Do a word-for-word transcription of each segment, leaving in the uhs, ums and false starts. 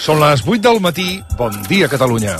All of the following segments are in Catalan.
Són les vuit del matí. Bon dia, Catalunya.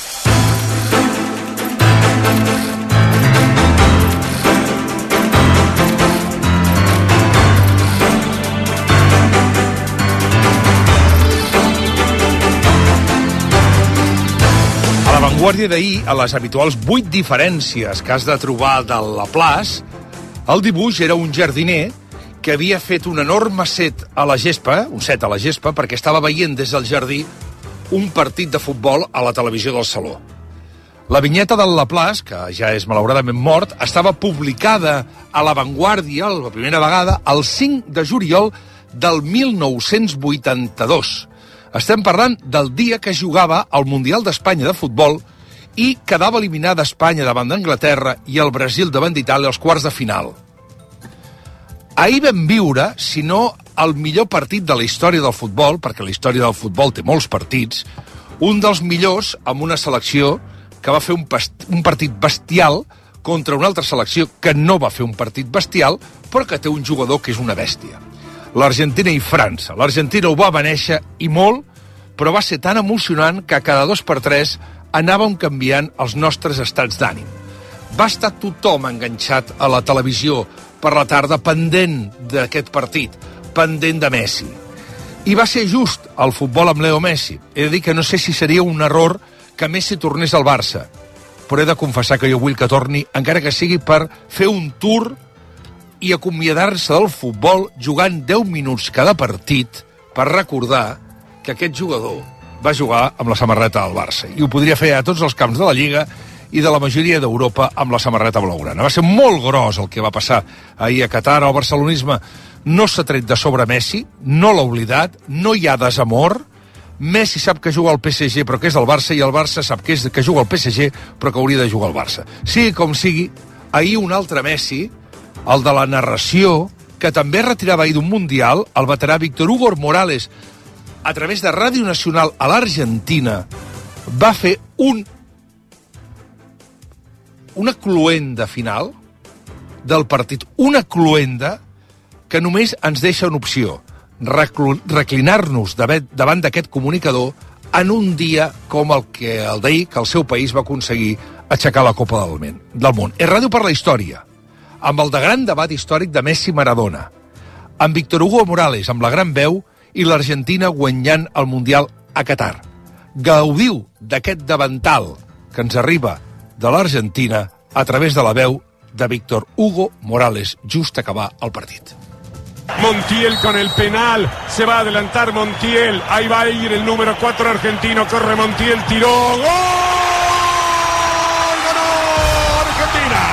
A l'avantguàrdia d'ahir, a les habituals vuit diferències que has de trobar del Laplace, el dibuix era un jardiner que havia fet un enorme set a la gespa, un set a la gespa, perquè estava veient des del jardí un partit de futbol a la televisió del saló. La vinyeta del Laplace, que ja és malauradament mort, estava publicada a l'avantguàrdia, la primera vegada, el cinc de juliol del mil nou-cents vuitanta-dos. Estem parlant del dia que jugava al Mundial d'Espanya de futbol i quedava eliminada Espanya davant d'Anglaterra i el Brasil davant d'Itàlia als quarts de final. Ahir vam viure, si no el millor partit de la història del futbol, perquè la història del futbol té molts partits, un dels millors amb una selecció que va fer un, un partit bestial contra una altra selecció que no va fer un partit bestial, però que té un jugador que és una bèstia. L'Argentina i França. L'Argentina ho va benèixer i molt, però va ser tan emocionant que cada dos per tres anàvem canviant els nostres estats d'ànim. Va estar tothom enganxat a la televisió per la tarda, pendent d'aquest partit, pendent de Messi. I va ser just el futbol amb Leo Messi. He de dir que no sé si seria un error que Messi tornés al Barça, però he de confessar que jo vull que torni, encara que sigui per fer un tour i acomiadar-se del futbol jugant deu minuts cada partit per recordar que aquest jugador va jugar amb la samarreta del Barça. I ho podria fer a tots els camps de la Lliga i de la majoria d'Europa amb la samarreta blaugrana. Va ser molt gros el que va passar ahir a Qatar. El barcelonisme no s'ha tret de sobre Messi, no l'ha oblidat, no hi ha desamor. Messi sap que juga al P S G però que és del Barça, i el Barça sap que, és, que juga al P S G però que hauria de jugar al Barça. Sigui com sigui, ahir un altre Messi, el de la narració, que també retirava ahir d'un Mundial, el veterà Víctor Hugo Morales, a través de Ràdio Nacional a l'Argentina, va fer un una cluenda final del partit, una cluenda que només ens deixa una opció, reclinar-nos davant d'aquest comunicador en un dia com el que el d'ahir, que el seu país va aconseguir aixecar la Copa del Món. És Ràdio per la Història, amb el de gran debat històric de Messi-Maradona, amb Víctor Hugo Morales, amb la gran veu, i l'Argentina guanyant el Mundial a Qatar. Gaudiu d'aquest davantal que ens arriba de l'Argentina a través de la veu de Víctor Hugo Morales just acabar el partit. Montiel con el penal, se va a adelantar Montiel, ahí va a ir el número cuatro argentino, corre Montiel, tiró, ¡gol! ¡Ganó Argentina!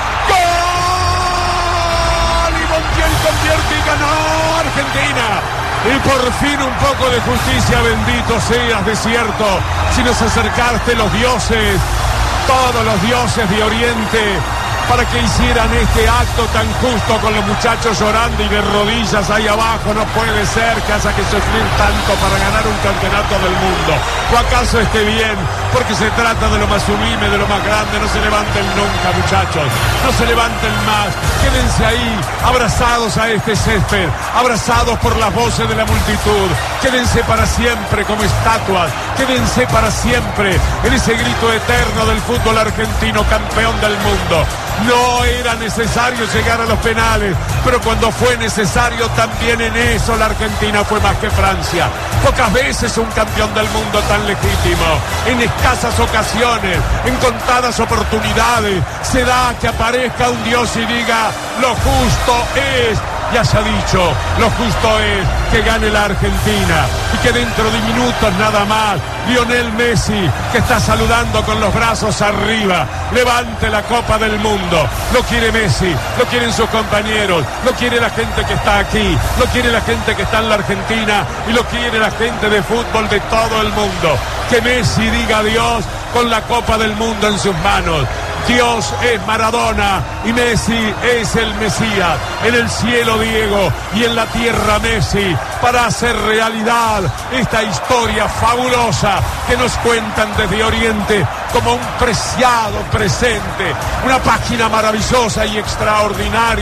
¡Gol! Y Montiel convierte y ganó Argentina. Y por fin un poco de justicia, bendito seas, desierto, si nos acercaste los dioses, todos los dioses de Oriente, para que hicieran este acto tan justo con los muchachos llorando y de rodillas ahí abajo. No puede ser que haya que sufrir tanto para ganar un campeonato del mundo. ¿O acaso esté bien? Porque se trata de lo más sublime, de lo más grande. No se levanten nunca, muchachos. No se levanten más. Quédense ahí, abrazados a este césped, abrazados por las voces de la multitud. Quédense para siempre como estatuas. Quédense para siempre en ese grito eterno del fútbol argentino, campeón del mundo. No era necesario llegar a los penales, pero cuando fue necesario también en eso la Argentina fue más que Francia. Pocas veces un campeón del mundo tan legítimo, en escasas ocasiones, en contadas oportunidades, se da que aparezca un Dios y diga: lo justo es, y haya dicho, lo justo es que gane la Argentina, y que dentro de minutos nada más, Lionel Messi, que está saludando con los brazos arriba, levante la Copa del Mundo. Lo quiere Messi, lo quieren sus compañeros, lo quiere la gente que está aquí, lo quiere la gente que está en la Argentina, y lo quiere la gente de fútbol de todo el mundo. Que Messi diga adiós con la Copa del Mundo en sus manos. Dios es Maradona y Messi es el Mesías. En el cielo Diego y en la tierra Messi, para hacer realidad esta historia fabulosa que nos cuentan desde Oriente como un preciado presente, una página maravillosa y extraordinaria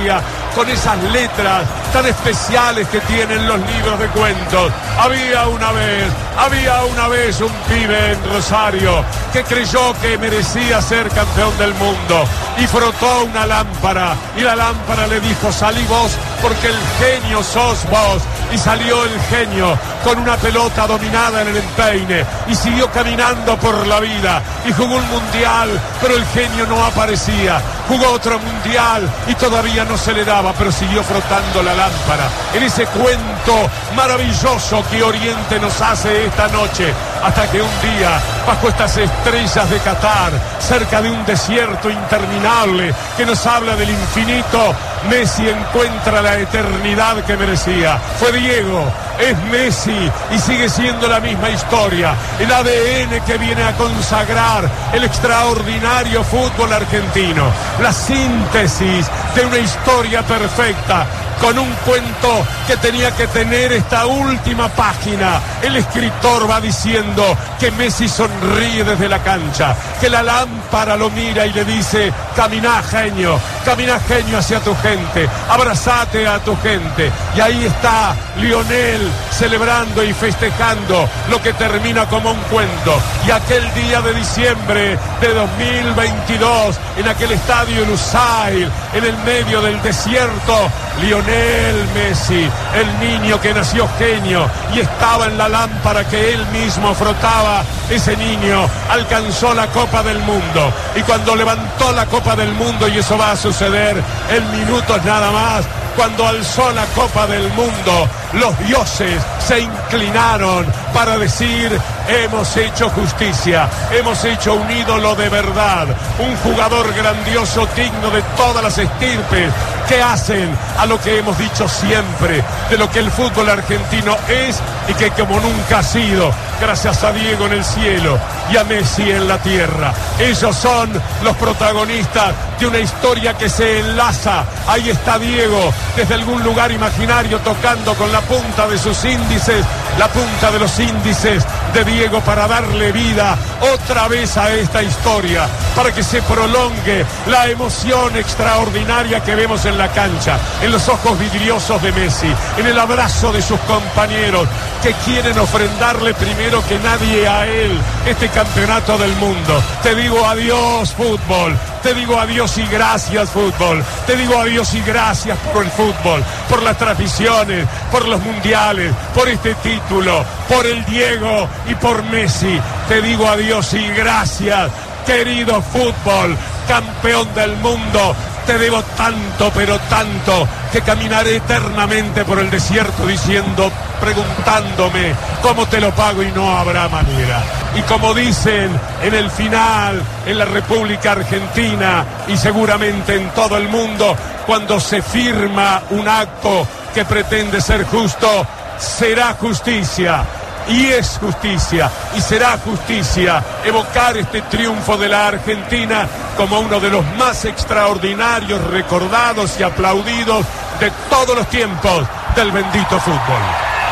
con esas letras tan especiales que tienen los libros de cuentos. Había una vez, había una vez un pibe en Rosario que creyó que merecía ser campeón del mundo y frotó una lámpara y la lámpara le dijo: salí vos porque el genio sos vos. Y salió el genio con una pelota dominada en el empeine y siguió caminando por la vida y jugó un mundial, pero el genio no aparecía. Jugó otro mundial y todavía no se le daba, pero siguió frotando la lámpara en ese cuento maravilloso que Oriente nos hace esta noche, hasta que un día, bajo estas estrellas de Qatar, cerca de un desierto interminable que nos habla del infinito, Messi encuentra la eternidad que merecía. Fue Diego, es Messi y sigue siendo la misma historia, el A D N que viene a consagrar el extraordinario fútbol argentino, la síntesis de una historia perfecta, con un cuento que tenía que tener esta última página. El escritor va diciendo que Messi sonríe desde la cancha, que la lámpara lo mira y le dice: caminá, genio, caminá, genio, hacia tu gente, abrazate a tu gente. Y ahí está Lionel celebrando y festejando lo que termina como un cuento. Y aquel día de diciembre de dos mil veintidós, en aquel estadio Lusail, en el medio del desierto, Lionel Messi, el niño que nació genio y estaba en la lámpara que él mismo frotaba, ese niño alcanzó la Copa del Mundo. Y cuando levantó la Copa del Mundo, y eso va a suceder en minutos nada más, cuando alzó la Copa del Mundo, los dioses se inclinaron para decir: hemos hecho justicia, hemos hecho un ídolo de verdad, un jugador grandioso, digno de todas las estirpes, que hacen a lo que hemos dicho siempre, de lo que el fútbol argentino es y que como nunca ha sido, gracias a Diego en el cielo y a Messi en la tierra. Ellos son los protagonistas de una historia que se enlaza. Ahí está Diego, desde algún lugar imaginario, tocando con la punta de sus índices, la punta de los índices de Diego, para darle vida otra vez a esta historia, para que se prolongue la emoción extraordinaria que vemos en la cancha, en los ojos vidriosos de Messi, en el abrazo de sus compañeros que quieren ofrendarle primero que nadie a él este campeonato del mundo. Te digo adiós, fútbol. Te digo adiós y gracias, fútbol. Te digo adiós y gracias por el fútbol, por las transmisiones, por los mundiales, por este título, por el Diego y por Messi. Te digo adiós y gracias, querido fútbol, campeón del mundo. Te debo tanto, pero tanto, que caminaré eternamente por el desierto diciendo, preguntándome cómo te lo pago, y no habrá manera. Y como dicen en el final, en la República Argentina y seguramente en todo el mundo, cuando se firma un acto que pretende ser justo, será justicia. Y es justicia, y será justicia evocar este triunfo de la Argentina como uno de los más extraordinarios, recordados y aplaudidos de todos los tiempos del bendito fútbol.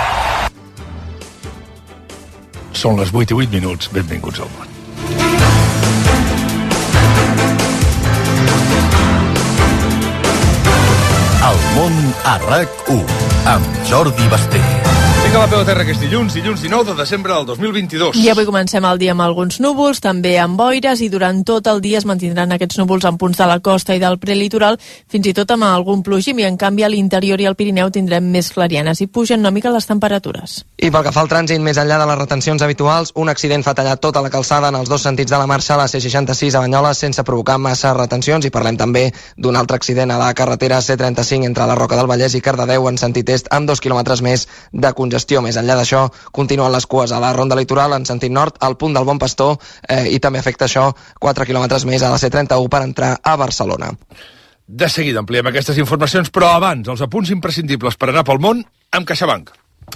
Són les vuit i vuit minuts. Benvinguts al món. El món a RAC u, amb Jordi Basté. Vinga, la peu a terra, que és dilluns, dilluns dinou de desembre del dos mil vint-i-dos. I avui comencem el dia amb alguns núvols, també amb boires, i durant tot el dia es mantindran aquests núvols en punts de la costa i del prelitoral, fins i tot amb algun plogim, i en canvi a l'interior i al Pirineu tindrem més clarianes i pugen una mica les temperatures. I pel que fa al trànsit, més enllà de les retencions habituals, un accident fa tallar tota la calçada en els dos sentits de la marxa a la C seixanta-sis a Banyoles sense provocar massa retencions, i parlem també d'un altre accident a la carretera C trenta-cinc entre la Roca del Vallès i Cardedeu en sentit est, amb dos quilòmetres més de congestió. Més enllà d'això, continuen les cues a la Ronda Litoral en sentit nord, al punt del Bon Pastor, eh, i també afecta això quatre quilòmetres més a la C trenta-u per entrar a Barcelona. De seguida ampliem aquestes informacions, però abans, els apunts imprescindibles per anar pel món amb CaixaBank.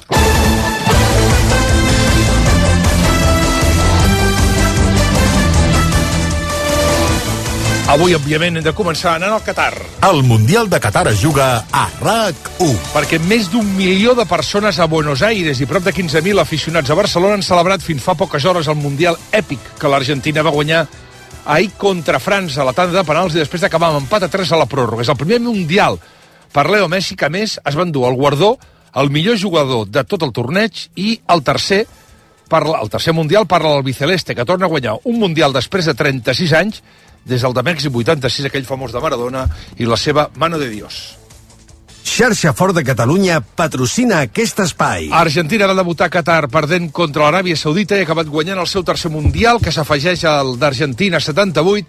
Avui, òbviament, hem de començar anant al Qatar. El Mundial de Qatar es juga a RAC u. Perquè més d'un milió de persones a Buenos Aires i prop de quinze mil aficionats a Barcelona han celebrat fins fa poques hores el Mundial èpic que l'Argentina va guanyar ahir contra França a la tanda de penals i després d'acabar amb empat a tres a la pròrroga. És el primer Mundial per Leo Messi, que a més es va endur el guardó el millor jugador de tot el torneig i el tercer, per, el tercer mundial per l'Albiceleste, que torna a guanyar un mundial després de trenta-sis anys, des del de Mèxic vuitanta-sis, aquell famós de Maradona, i la seva Mano de Dios. Xarxa Fort de Catalunya patrocina aquest espai. Argentina va debutar a Qatar perdent contra l'Aràbia Saudita i ha acabat guanyant el seu tercer mundial, que s'afegeix al d'Argentina setanta-vuit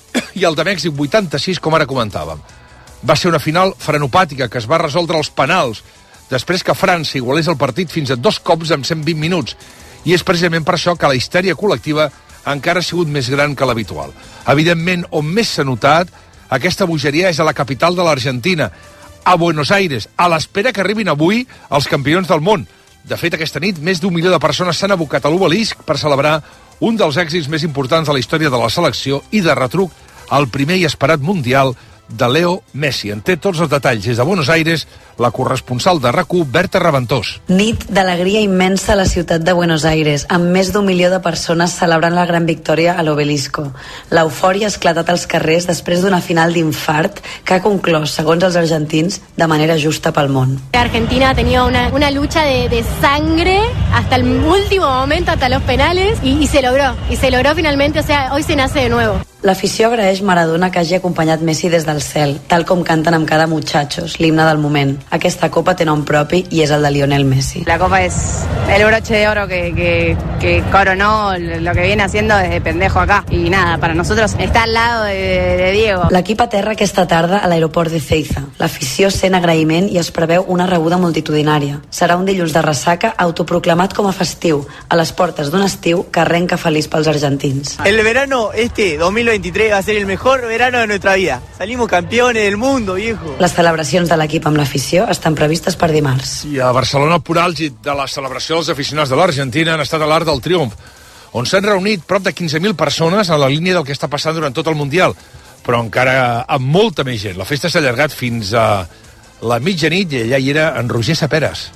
i el de Mèxic vuitanta-sis, com ara comentàvem. Va ser una final frenopàtica que es va resoldre als penals, després que França igualés el partit fins a dos cops en cent vint minuts. I és precisament per això que la histèria col·lectiva encara ha sigut més gran que l'habitual. Evidentment, on més s'ha notat aquesta bogeria és a la capital de l'Argentina, a Buenos Aires, a l'espera que arribin avui els campions del món. De fet, aquesta nit, més d'un milió de persones s'han abocat a l'Obelisc per celebrar un dels èxits més importants de la història de la selecció i, de retruc, el primer i esperat mundial de Leo Messi. En té tots els detalls des de Buenos Aires la corresponsal de RAC u, Berta Reventós. Nit d'alegria immensa a la ciutat de Buenos Aires, amb més d'un milió de persones celebrant la gran victòria a l'Obelisco. L'eufòria ha esclatat als carrers després d'una final d'infart que ha conclòs, segons els argentins, de manera justa pel món. Argentina ha tenido una, una lucha de, de sangre hasta el último momento, hasta los penales, y, y se logró, y se logró finalmente, o sea, hoy se nace de nuevo. L'afició agraeix Maradona que hagi acompanyat Messi des del cel, tal com canten amb cada muchachos, l'himne del moment. Aquesta copa té nom propi i és el de Lionel Messi. La copa es el broche de oro que, que, que coronó lo que viene haciendo desde pendejo acá. Y nada, para nosotros está al lado de, de Diego. L'equip aterra aquesta tarda a l'aeroport de Ezeiza. L'afició sent agraïment i es preveu una rebuda multitudinària. Serà un dilluns de ressaca autoproclamat com a festiu, a les portes d'un estiu que arrenca feliç pels argentins. El verano este, dos mil veintitrés, va a ser el mejor verano de nuestra vida. Salimos campeones del mundo, viejo. Les celebracions de l'equip amb l'afició estan previstes per dimarts. I a Barcelona, el punt àlgid de la celebració dels aficionats de l'Argentina han estat a l'Arc del Triomf, on s'han reunit prop de quinze mil persones a la línia del que està passant durant tot el Mundial, però encara amb molta més gent. La festa s'ha allargat fins a la mitjanit i allà hi era en Roger Saperas.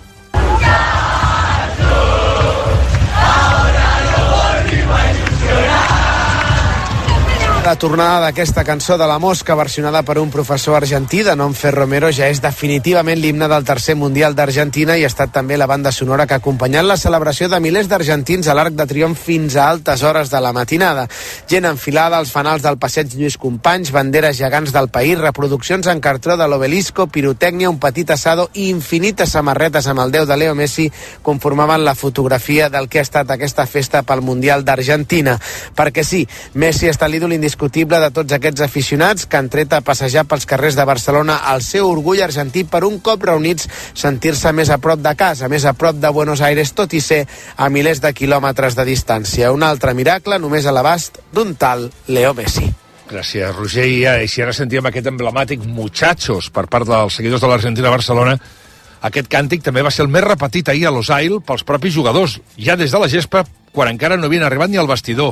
La tornada d'aquesta cançó de La Mosca, versionada per un professor argentí de nom Fer Romero, ja és definitivament l'himne del tercer Mundial d'Argentina i ha estat també la banda sonora que ha acompanyat la celebració de milers d'argentins a l'Arc de Triomf fins a altes hores de la matinada. Gent enfilada als fanals del passeig Lluís Companys, banderes gegants del país, reproduccions en cartró de l'Obelisco, pirotècnia, un petit assado i infinites samarretes amb el déu de Leo Messi conformaven la fotografia del que ha estat aquesta festa pel Mundial d'Argentina. Perquè sí, Messi està l'ídol indiscutible de tots aquests aficionats que han tret a passejar pels carrers de Barcelona el seu orgull argentí per un cop reunits sentir-se més a prop de casa, més a prop de Buenos Aires, tot i ser a milers de quilòmetres de distància. Un altre miracle només a l'abast d'un tal Leo Messi. Gràcies, Roger. I si ara sentíem aquest emblemàtic muchachos per part dels seguidors de l'Argentina a Barcelona, aquest càntic també va ser el més repetit ahir a Losail pels propis jugadors, ja des de la gespa, quan encara no havien arribat ni al vestidor.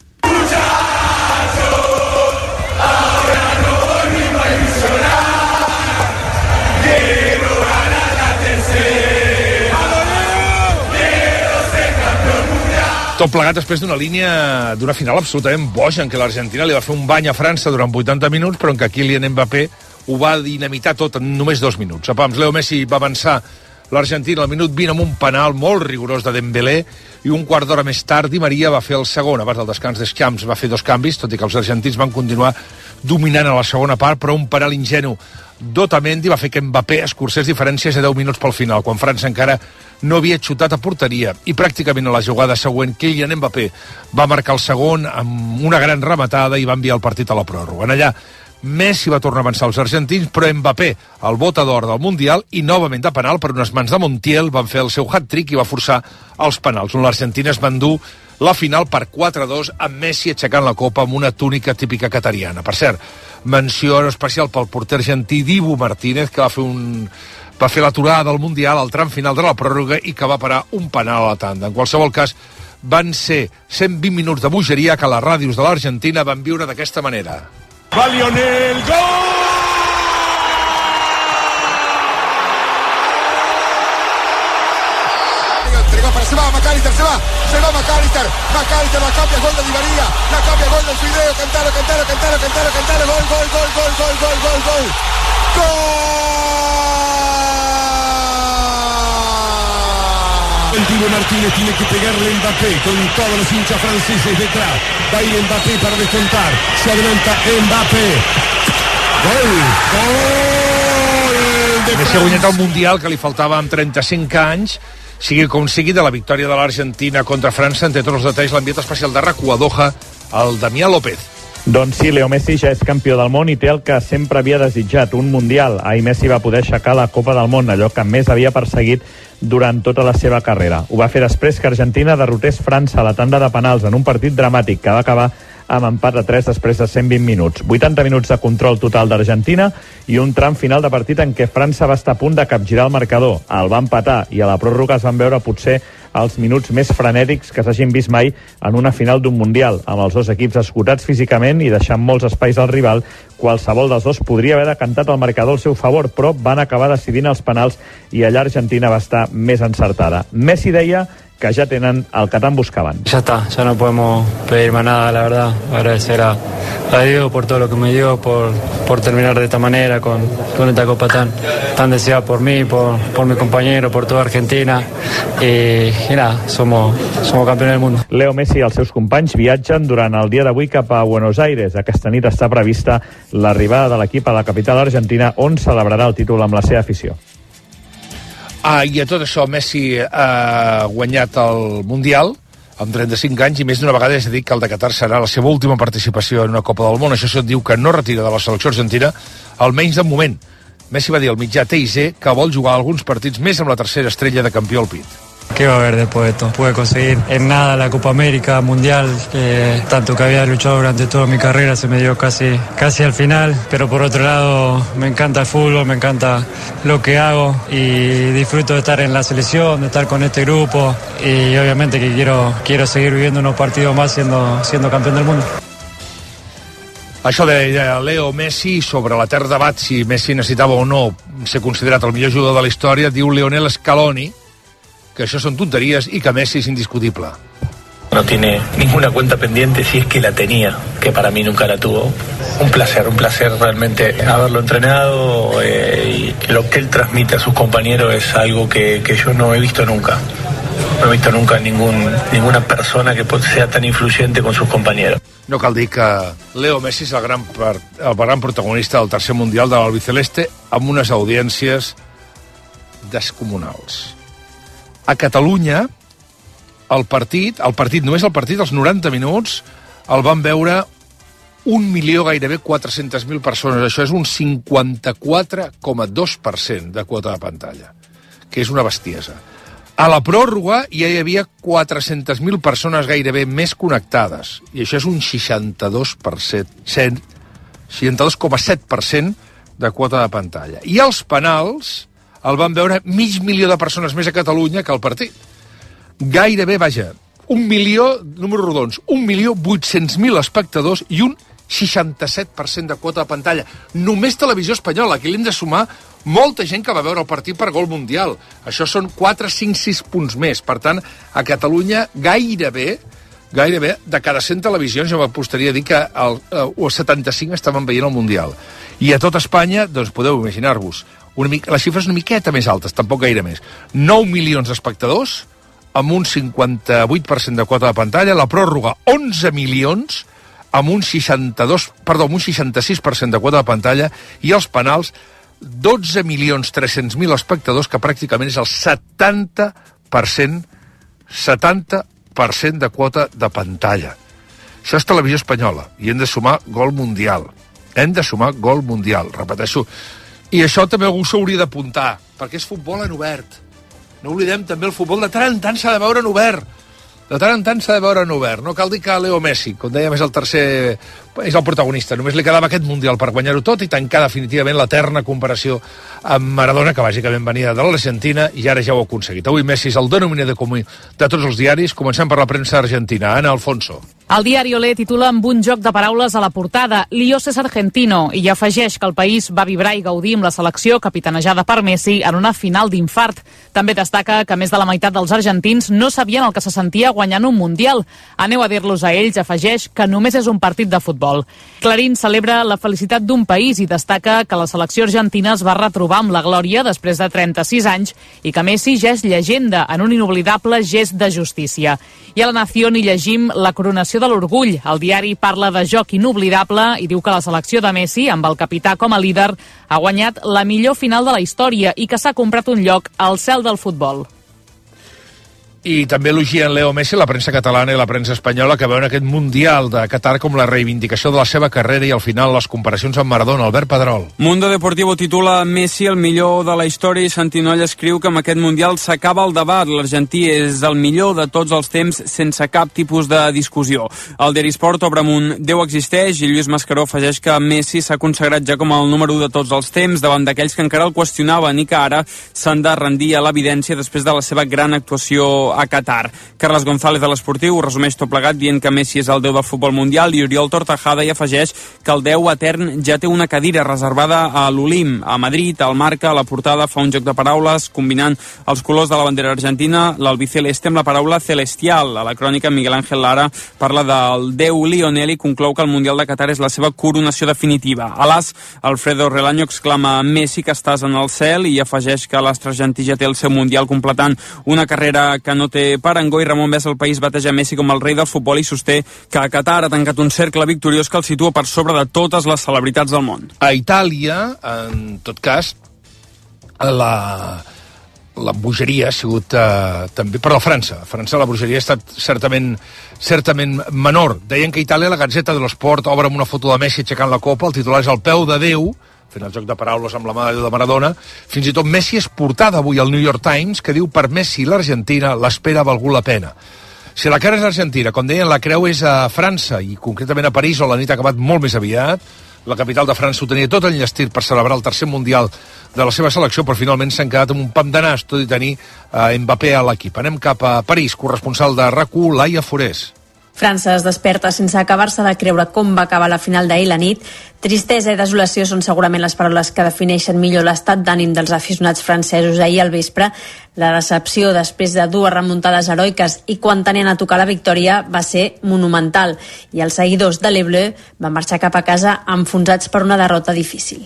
Tot plegat després d'una línia, d'una final absolutament boja, en què l'Argentina li va fer un bany a França durant vuitanta minuts, però en què Kylian Mbappé ho va dinamitar tot en només dos minuts. A pams, Leo Messi va avançar l'Argentina al minut vint amb un penal molt rigorós de Dembélé, i un quart d'hora més tard Di Maria va fer el segon. Abans del descans d'Escamps va fer dos canvis, tot i que els argentins van continuar dominant a la segona part, però un penal ingenu d'Otamendi va fer que Mbappé escurcés diferències a deu minuts pel final, quan França encara no havia xutat a porteria, i pràcticament a la jugada següent Kylian Mbappé va marcar el segon amb una gran rematada i va enviar el partit a la pròrroga. En allà Messi va tornar a avançar els argentins, però Mbappé, el bota d'or del Mundial, i novament de penal per unes mans de Montiel, van fer el seu hat-trick i va forçar els penals, on l'Argentina es va endur la final per quatre a dos, amb Messi aixecant la copa amb una túnica típica qatariana. Per cert, menció especial pel porter argentí Dibu Martínez, que va fer un... va fer l'aturada del Mundial al tram final de la pròrroga i que va parar un penal a la tanda. En qualsevol cas, van ser cent vint minuts de bogeria que les ràdios de l'Argentina van viure d'aquesta manera. Va Lionel, gol! Se va McAllister, se va, se va McAllister, McAllister la cambia, gol de Di María, la cambia, gol del Fideo, cantalo, cantalo, cantalo, cantalo, cantalo, gol, gol, gol, gol, gol, gol, gol, gol. El Dibu Martínez tiene que pegarle Mbappé con todos los hinchas franceses detrás. Va a ir Mbappé para descontar. Se adelanta Mbappé. Gol! Gol! Messi ha guanyat el Mundial que li faltava amb trenta-cinc anys. Sigui com sigui, de la victòria de l'Argentina contra França, entre tots els detalls, l'enviat especial de R A C U a Doha, el Damià López. Doncs sí, Leo Messi ja és campió del món i té el que sempre havia desitjat, un Mundial. Ahir Messi va poder aixecar la Copa del Món, allò que més havia perseguit durant tota la seva carrera. Ho va fer després que Argentina derrotés França a la tanda de penals en un partit dramàtic que va acabar amb empat a tres després de cent vint minuts. vuitanta minuts de control total d'Argentina i un tram final de partit en què França va estar a punt de capgirar el marcador. El va empatar i a la pròrroga es van veure potser els minuts més frenètics que s'hagin vist mai en una final d'un Mundial, amb els dos equips esgotats físicament i deixant molts espais al rival. Qualsevol dels dos podria haver decantat el marcador al seu favor, però van acabar decidint els penals i allà Argentina va estar més encertada. Messi deia que ja tenen el que tant buscaven. Ya está, ya no podemos pedir más nada, la verdad. Agradecer a, a Diego por todo lo que me dio, por, por terminar de esta manera, con, con esta copa tan, tan deseada por mí, por, por mi compañero, por toda Argentina. Y, y nada, somos, somos campeones del mundo. Leo Messi i els seus companys viatgen durant el dia d'avui cap a Buenos Aires. Aquesta nit està prevista l'arribada de l'equip a la capital argentina, on celebrarà el títol amb la seva afició. Ah, i a tot això Messi ha guanyat el Mundial amb trenta-cinc anys i més d'una vegada ja s'ha dit que el de Qatar serà la seva última participació en una Copa del Món. Això se't diu que no retira de la selecció argentina, almenys de moment. Messi va dir al mitjà T I C que vol jugar alguns partits més amb la tercera estrella de campió al pit. ¿Qué va a haber después de esto? Pude conseguir en nada la Copa América, Mundial, eh, tanto que había luchado durante toda mi carrera, se me dio casi, casi al final, pero por otro lado me encanta el fútbol, me encanta lo que hago y disfruto de estar en la selección, de estar con este grupo y obviamente que quiero, quiero seguir viviendo unos partidos más siendo, siendo campeón del mundo. Això deia Leo Messi sobre l'etern debat si Messi necessitava o no ser considerat el millor jugador de la història. Diu Lionel Scaloni que això són tonteries y que Messi es indiscutible. No tiene ninguna cuenta pendiente si es que la tenía, que para mí nunca la tuvo. Un placer, un placer realmente haberlo entrenado eh, y lo que él transmite a sus compañeros es algo que, que yo no he visto nunca. No he visto nunca ningún, ninguna persona que sea tan influyente con sus compañeros. No cal dir que Leo Messi és el gran, el gran protagonista del tercer Mundial de l'Albiceleste amb unes audiències descomunals. A Catalunya, el partit, el partit, només el partit, els noranta minuts, el van veure un milió, gairebé quatre-centes mil persones. Això és un cinquanta-quatre coma dos per cent de quota de pantalla, que és una bestiesa. A la pròrroga ja hi havia quatre-centes mil persones gairebé més connectades, i això és un seixanta-dos per cent, seixanta-dos coma set per cent de quota de pantalla. I els penals el van veure mig milió de persones més a Catalunya que al partit. Gairebé, vaja, un milió, números rodons, un milió vuit-cents mil espectadors i un seixanta-set per cent de quota de pantalla. Només Televisió Espanyola, aquí l'hem de sumar molta gent que va veure el partit per Gol Mundial. Això són quatre, cinc, sis punts més. Per tant, a Catalunya gairebé, gairebé de cada cent televisions, jo m'apostaria a dir que el, el setanta-cinc estaven veient el Mundial. I a tot Espanya, doncs podeu imaginar-vos, una mica, les xifres una miqueta més altes, tampoc gaire més. nou milions d'espectadors, amb un cinquanta-vuit per cent de quota de pantalla, la pròrroga onze milions, amb un seixanta-dos, perdó, amb un seixanta-sis per cent de quota de pantalla, i els penals dotze milions tres-cents mil espectadors, que pràcticament és el setanta per cent, setanta per cent de quota de pantalla. Això és Televisió Espanyola, i hem de sumar Gol Mundial. Hem de sumar Gol Mundial, repeteixo. I això també algú s'hauria d'apuntar, perquè és futbol en obert. No oblidem també el futbol, de tant en tant s'ha de veure en obert. De tant en tant s'ha de veure en obert. No cal dir que Leo Messi, com dèiem, és el tercer, és el protagonista. Només li quedava aquest Mundial per guanyar-ho tot i tancar definitivament l'eterna comparació amb Maradona, que bàsicament venia de l'Argentina, i ara ja ho ha aconseguit. Avui Messi és el denominador comú de tots els diaris. Comencem per la premsa argentina. Ana Alfonso. El diari Olé titula amb un joc de paraules a la portada «Líos es argentino» i afegeix que el país va vibrar i gaudir amb la selecció capitanejada per Messi en una final d'infart. També destaca que més de la meitat dels argentins no sabien el que se sentia guanyant un Mundial. Aneu a dir-los a ells, afegeix que només és un partit de futbol. Clarín celebra la felicitat d'un país i destaca que la selecció argentina es va retrobar amb la glòria després de trenta-sis anys i que Messi ja és llegenda en un inoblidable gest de justícia. I a La Nación hi llegim la coronació de l'orgull. El diari parla de joc inoblidable i diu que la selecció de Messi, amb el capità com a líder, ha guanyat la millor final de la història i que s'ha comprat un lloc al cel del futbol. I també elogien Leo Messi, la premsa catalana i la premsa espanyola, que veuen aquest Mundial de Qatar com la reivindicació de la seva carrera i al final les comparacions amb Maradona. Albert Pedrol. Mundo Deportivo titula Messi el millor de la història i Santinoll escriu que amb aquest Mundial s'acaba el debat. L'argentí és el millor de tots els temps sense cap tipus de discussió. El diari Sport obre amb un Déu existeix i Lluís Mascaró afegeix que Messi s'ha consagrat ja com el número u de tots els temps davant d'aquells que encara el qüestionaven i que ara s'han de rendir a l'evidència després de la seva gran actuació a Qatar. Carles González de l'Esportiu resumeix tot plegat dient que Messi és el déu del futbol mundial i Oriol Tortajada hi afegeix que el déu etern ja té una cadira reservada a l'Olim, a Madrid. Al Marca, a la portada, fa un joc de paraules combinant els colors de la bandera argentina, l'albiceleste, amb la paraula celestial. A la crònica, Miguel Ángel Lara parla del déu Lionel i conclou que el Mundial de Qatar és la seva coronació definitiva. A l'as, Alfredo Relaño exclama Messi que estàs en el cel i afegeix que l'astre argentí ja té el seu Mundial completant una carrera que no no té parangó i Ramon Besa el país bateja Messi com el rei del futbol i sosté que a Qatar ha tancat un cercle victoriós que el situa per sobre de totes les celebritats del món. A Itàlia, en tot cas, la, la bogeria ha sigut eh, també, però a França. A França la bogeria ha estat certament, certament menor. Deien que a Itàlia la Gazzetta dello Sport obre amb una foto de Messi aixecant la copa, el titular és el peu de Déu, fent el joc de paraules amb la mà de Déu de Maradona. Fins i tot Messi és portada avui al New York Times, que diu per Messi l'Argentina l'espera ha valgut la pena. Si la cara és l'Argentina, com deien, la creu és a França, i concretament a París, on la nit ha acabat molt més aviat. La capital de França ho tenia tot enllestit per celebrar el tercer Mundial de la seva selecció, però finalment s'han quedat amb un pam de nas, tot i tenir eh, Mbappé a l'equip. Anem cap a París, corresponsal de RAC u, Laia Forés. França es desperta sense acabar-se de creure com va acabar la final d'ahir la nit. Tristesa i desolació són segurament les paraules que defineixen millor l'estat d'ànim dels aficionats francesos ahir al vespre. La decepció després de dues remuntades heroiques i quan tenien a tocar la victòria va ser monumental i els seguidors de Les Bleus van marxar cap a casa enfonsats per una derrota difícil.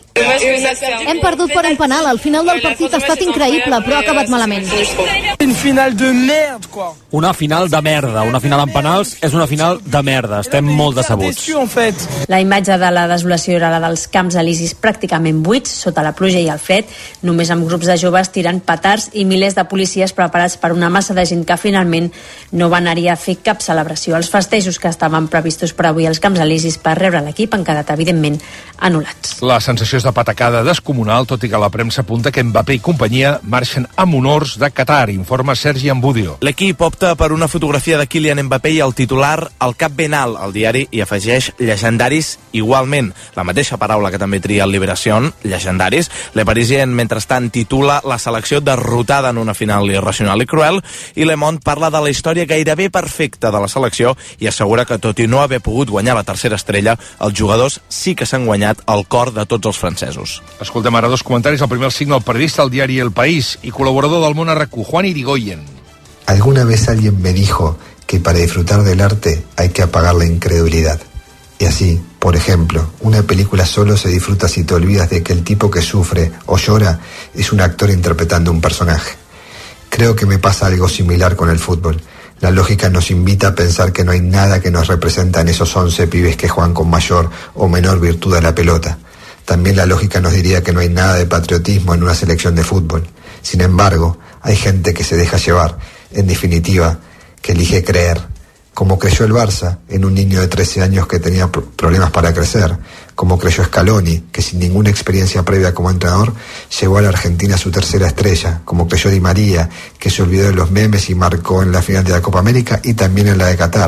Hem perdut per un penal, el final del partit ha estat increïble, però ha acabat malament. Una final de merda, quoi. Una final de merda, una final amb penals és una final de merda, estem molt decebuts. La imatge de la desolació era la dels camps elisis pràcticament buits, sota la pluja i el fred, només amb grups de joves tirant petards i milers de policies preparats per una massa de gent que finalment no van anar a fer cap celebració. Els festejos que estaven previstos per avui als camps elisis per rebre l'equip han quedat evidentment anul·lats. La sensació és de patacada descomunal, tot i que la premsa apunta que Mbappé i companyia marxen amb honors de Qatar, informa Sergi Ambudio. L'equip opta per una fotografia de Kylian Mbappé i el titular al cap ben alt. El diari hi afegeix llegendaris igualment. La mateixa paraula que també tria el Liberación, llegendaris. Le Parisien, mentrestant, titula la selecció derrotada en una final irracional i cruel, i Le Monde parla de la història gairebé perfecta de la selecció i assegura que, tot i no haver pogut guanyar la tercera estrella, els jugadors sí que s'han guanyat el cor de tots els francesos. Escoltem ara dos comentaris. El primer el signa el periodista del diari El País i col·laborador del Món a RAC u, Juan Irigoyen. Alguna vez alguien me dijo que para disfrutar del arte hay que apagar la incredulidad. Y así, por ejemplo, una película solo se disfruta si te olvidas de que el tipo que sufre o llora es un actor interpretando un personaje. Creo que me pasa algo similar con el fútbol. La lógica nos invita a pensar que no hay nada que nos representa en esos once pibes que juegan con mayor o menor virtud a la pelota. También la lógica nos diría que no hay nada de patriotismo en una selección de fútbol. Sin embargo, hay gente que se deja llevar, en definitiva, que elige creer. Como creyó el Barça en un niño de trece años que tenía problemas para crecer, como creyó Scaloni, que sin ninguna experiencia previa como entrenador llevó a la Argentina su tercera estrella, como creyó Di María, que se olvidó de los memes y marcó en la final de la Copa América y también en la de Qatar,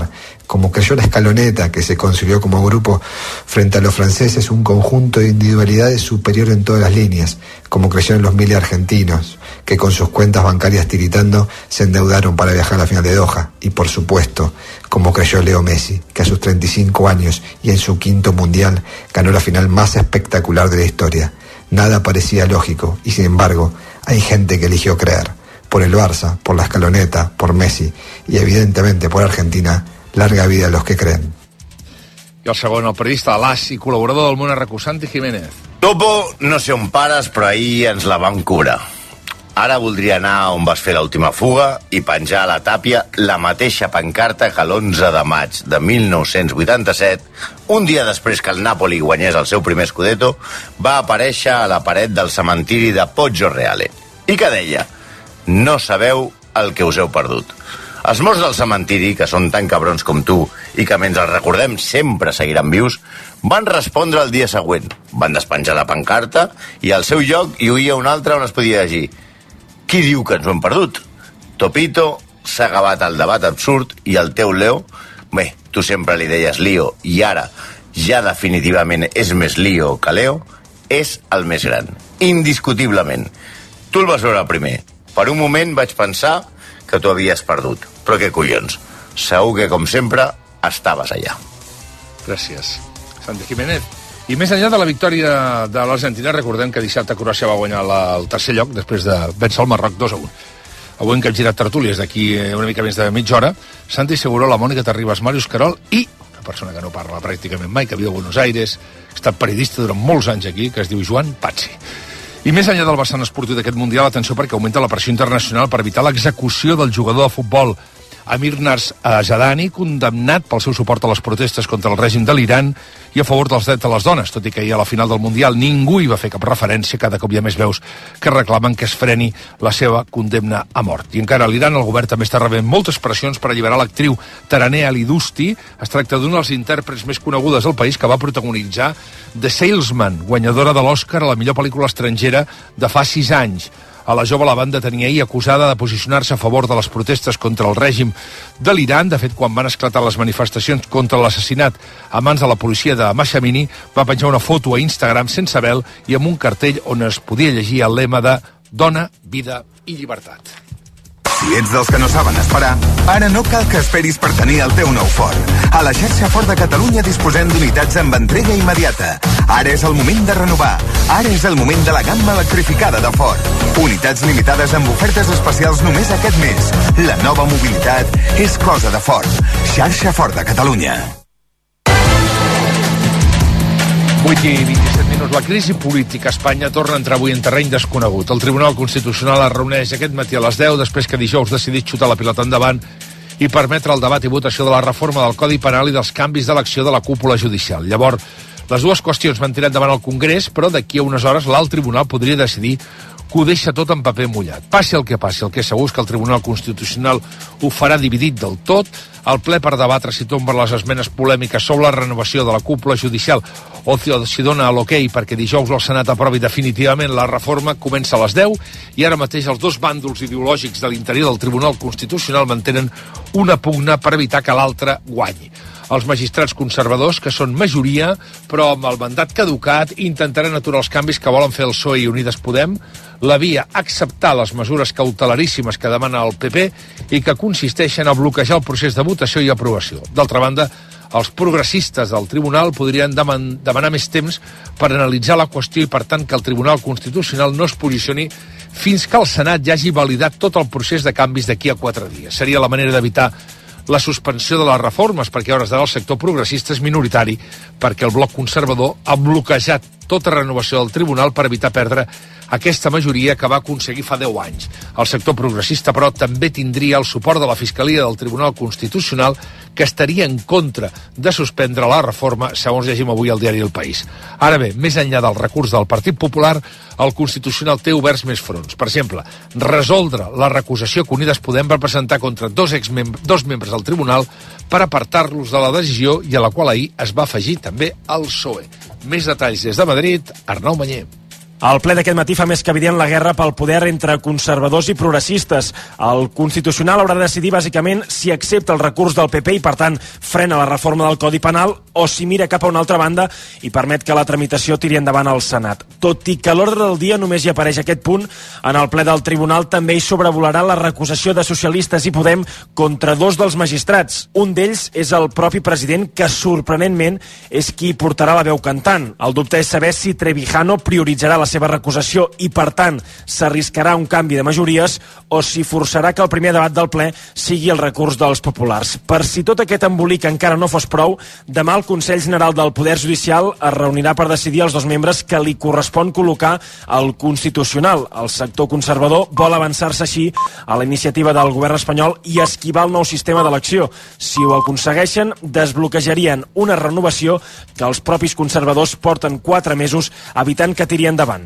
Como creyó la escaloneta que se construyó como grupo frente a los franceses, un conjunto de individualidades superior en todas las líneas, como creyeron los miles argentinos, que con sus cuentas bancarias tiritando se endeudaron para viajar a la final de Doha, y por supuesto, como creyó Leo Messi, que a sus treinta y cinco años y en su quinto mundial ganó la final más espectacular de la historia. Nada parecía lógico, y sin embargo, hay gente que eligió creer. Por el Barça, por la escaloneta, por Messi, y evidentemente por Argentina. Larga vida a los que creen. I el segon, el periodista de l'As i col·laborador del Món R Q, Santi Jiménez. Topo, no sé on pares, però ahir ens la van cobrar. Ara voldria anar on vas fer l'última fuga i penjar a la tàpia la mateixa pancarta que l'onze de maig de mil nou-cents vuitanta-set, un dia després que el Napoli guanyés el seu primer Scudetto, va aparèixer a la paret del cementiri de Poggio Reale. I que deia: no sabeu el que us heu perdut. Els morts del cementiri, que són tan cabrons com tu i que mentre els recordem sempre seguiran vius, van respondre el dia següent. Van despenjar la pancarta i al seu lloc hi oïa un altre on es podia llegir: qui diu que ens ho hem perdut? Topito s'ha acabat el debat absurd i el teu Leo, bé, tu sempre li deies Lío i ara ja definitivament és més Lío que Leo, és el més gran, indiscutiblement. Tu el vas veure primer. Per un moment vaig pensar que t'ho havies perdut. Però què collons? Segur que, com sempre, estaves allà. Gràcies, Santi Jiménez. I més enllà de la victòria de l'Argentina, recordem que dissabte Croàcia va guanyar la, el tercer lloc després de vèncer el Marroc dos a un. Avui hem capgirat tertúlies d'aquí una mica més de mitja hora. Santi Seguró, la Mònica Terribas, Màrius Carol i una persona que no parla pràcticament mai, que viu a Buenos Aires, ha estat periodista durant molts anys aquí, que es diu Joan Pazzi. I més enllà del vessant esportiu d'aquest Mundial, atenció perquè augmenta la pressió internacional per evitar l'execució del jugador de futbol Amir Narzadani, condemnat pel seu suport a les protestes contra el règim de l'Iran i a favor dels drets de les dones, tot i que ahir a la final del Mundial ningú hi va fer cap referència, cada cop hi ha més veus que reclamen que es freni la seva condemna a mort. I encara a l'Iran el govern també està rebent moltes pressions per alliberar l'actriu Taraneh Ali-Dusti. Es tracta d'una dels intèrprets més conegudes del país, que va protagonitzar The Salesman, guanyadora de l'Oscar a la millor pel·lícula estrangera de fa sis anys. A la jove la van detenir ahir acusada de posicionar-se a favor de les protestes contra el règim de l'Iran. De fet, quan van esclatar les manifestacions contra l'assassinat a mans de la policia de Mashamini, va penjar una foto a Instagram sense vel i amb un cartell on es podia llegir el lema de Dona, Vida i Llibertat. Si ets dels que no saben esperar, ara no cal que esperis per tenir el teu nou Ford. A la xarxa Ford de Catalunya disposem d'unitats amb entrega immediata. Ara és el moment de renovar. Ara és el moment de la gamma electrificada de Ford. Unitats limitades amb ofertes especials només aquest mes. La nova mobilitat és cosa de Ford. Xarxa Ford de Catalunya. vuit i vint-i-set minuts. La crisi política a Espanya torna a entrar avui en terreny desconegut. El Tribunal Constitucional es reuneix aquest matí a les deu, després que dijous decidit xutar la pilota endavant i permetre el debat i votació de la reforma del Codi Penal i dels canvis d'elecció de la cúpula judicial. Llavors, les dues qüestions van tirar endavant al Congrés, però d'aquí a unes hores l'alt tribunal podria decidir que ho deixa tot en paper mullat. Passi el que passi, el que segur és que el Tribunal Constitucional ho farà dividit del tot. El ple per debatre si tomben les esmenes polèmiques sobre la renovació de la cúpula judicial o si dona l'hoquei perquè dijous el Senat aprovi definitivament la reforma comença a les deu i ara mateix els dos bàndols ideològics de l'interior del Tribunal Constitucional mantenen una pugna per evitar que l'altre guanyi. Els magistrats conservadors, que són majoria, però amb el mandat caducat, intentaran aturar els canvis que volen fer el P S O E i Unides Podem, la via acceptar les mesures cautelaríssimes que demana el P P i que consisteixen a bloquejar el procés de votació i aprovació. D'altra banda, els progressistes del tribunal podrien deman demanar més temps per analitzar la qüestió i, per tant, que el Tribunal Constitucional no es posicioni fins que el Senat ja hagi validat tot el procés de canvis d'aquí a quatre dies. Seria la manera d'evitar la suspensió de les reformes, perquè a hores d'ara el sector progressista és minoritari, perquè el bloc conservador ha bloquejat tota renovació del tribunal per evitar perdre aquesta majoria que va aconseguir fa deu anys. El sector progressista, però, també tindria el suport de la Fiscalia del Tribunal Constitucional, que estaria en contra de suspendre la reforma, segons llegim avui al diari El País. Ara bé, més enllà del recurs del Partit Popular, el Constitucional té oberts més fronts. Per exemple, resoldre la recusació que Unides Podem va presentar contra dos, dos membres del tribunal per apartar-los de la decisió i a la qual ahir es va afegir també el P S O E. Més detalls des de Madrid, Arnau Manyer. El ple d'aquest matí fa més que evident la guerra pel poder entre conservadors i progressistes. El Constitucional haurà de decidir bàsicament si accepta el recurs del P P i per tant frena la reforma del Codi Penal o si mira cap a una altra banda i permet que la tramitació tiri endavant al Senat. Tot i que a l'ordre del dia només hi apareix aquest punt, en el ple del Tribunal també hi sobrevolarà la recusació de Socialistes i Podem contra dos dels magistrats. Un d'ells és el propi president, que sorprenentment és qui portarà la veu cantant. El dubte és saber si Trevijano prioritzarà la seva recusació i, per tant, s'arriscarà un canvi de majories o si forçarà que el primer debat del ple sigui el recurs dels populars. Per si tot aquest embolic encara no fos prou, demà el Consell General del Poder Judicial es reunirà per decidir els dos membres que li correspon col·locar al Constitucional. El sector conservador vol avançar-se així a la iniciativa del govern espanyol i esquivar el nou sistema d'elecció. Si ho aconsegueixen, desbloquejarien una renovació que els propis conservadors porten quatre mesos evitant que tiri endavant.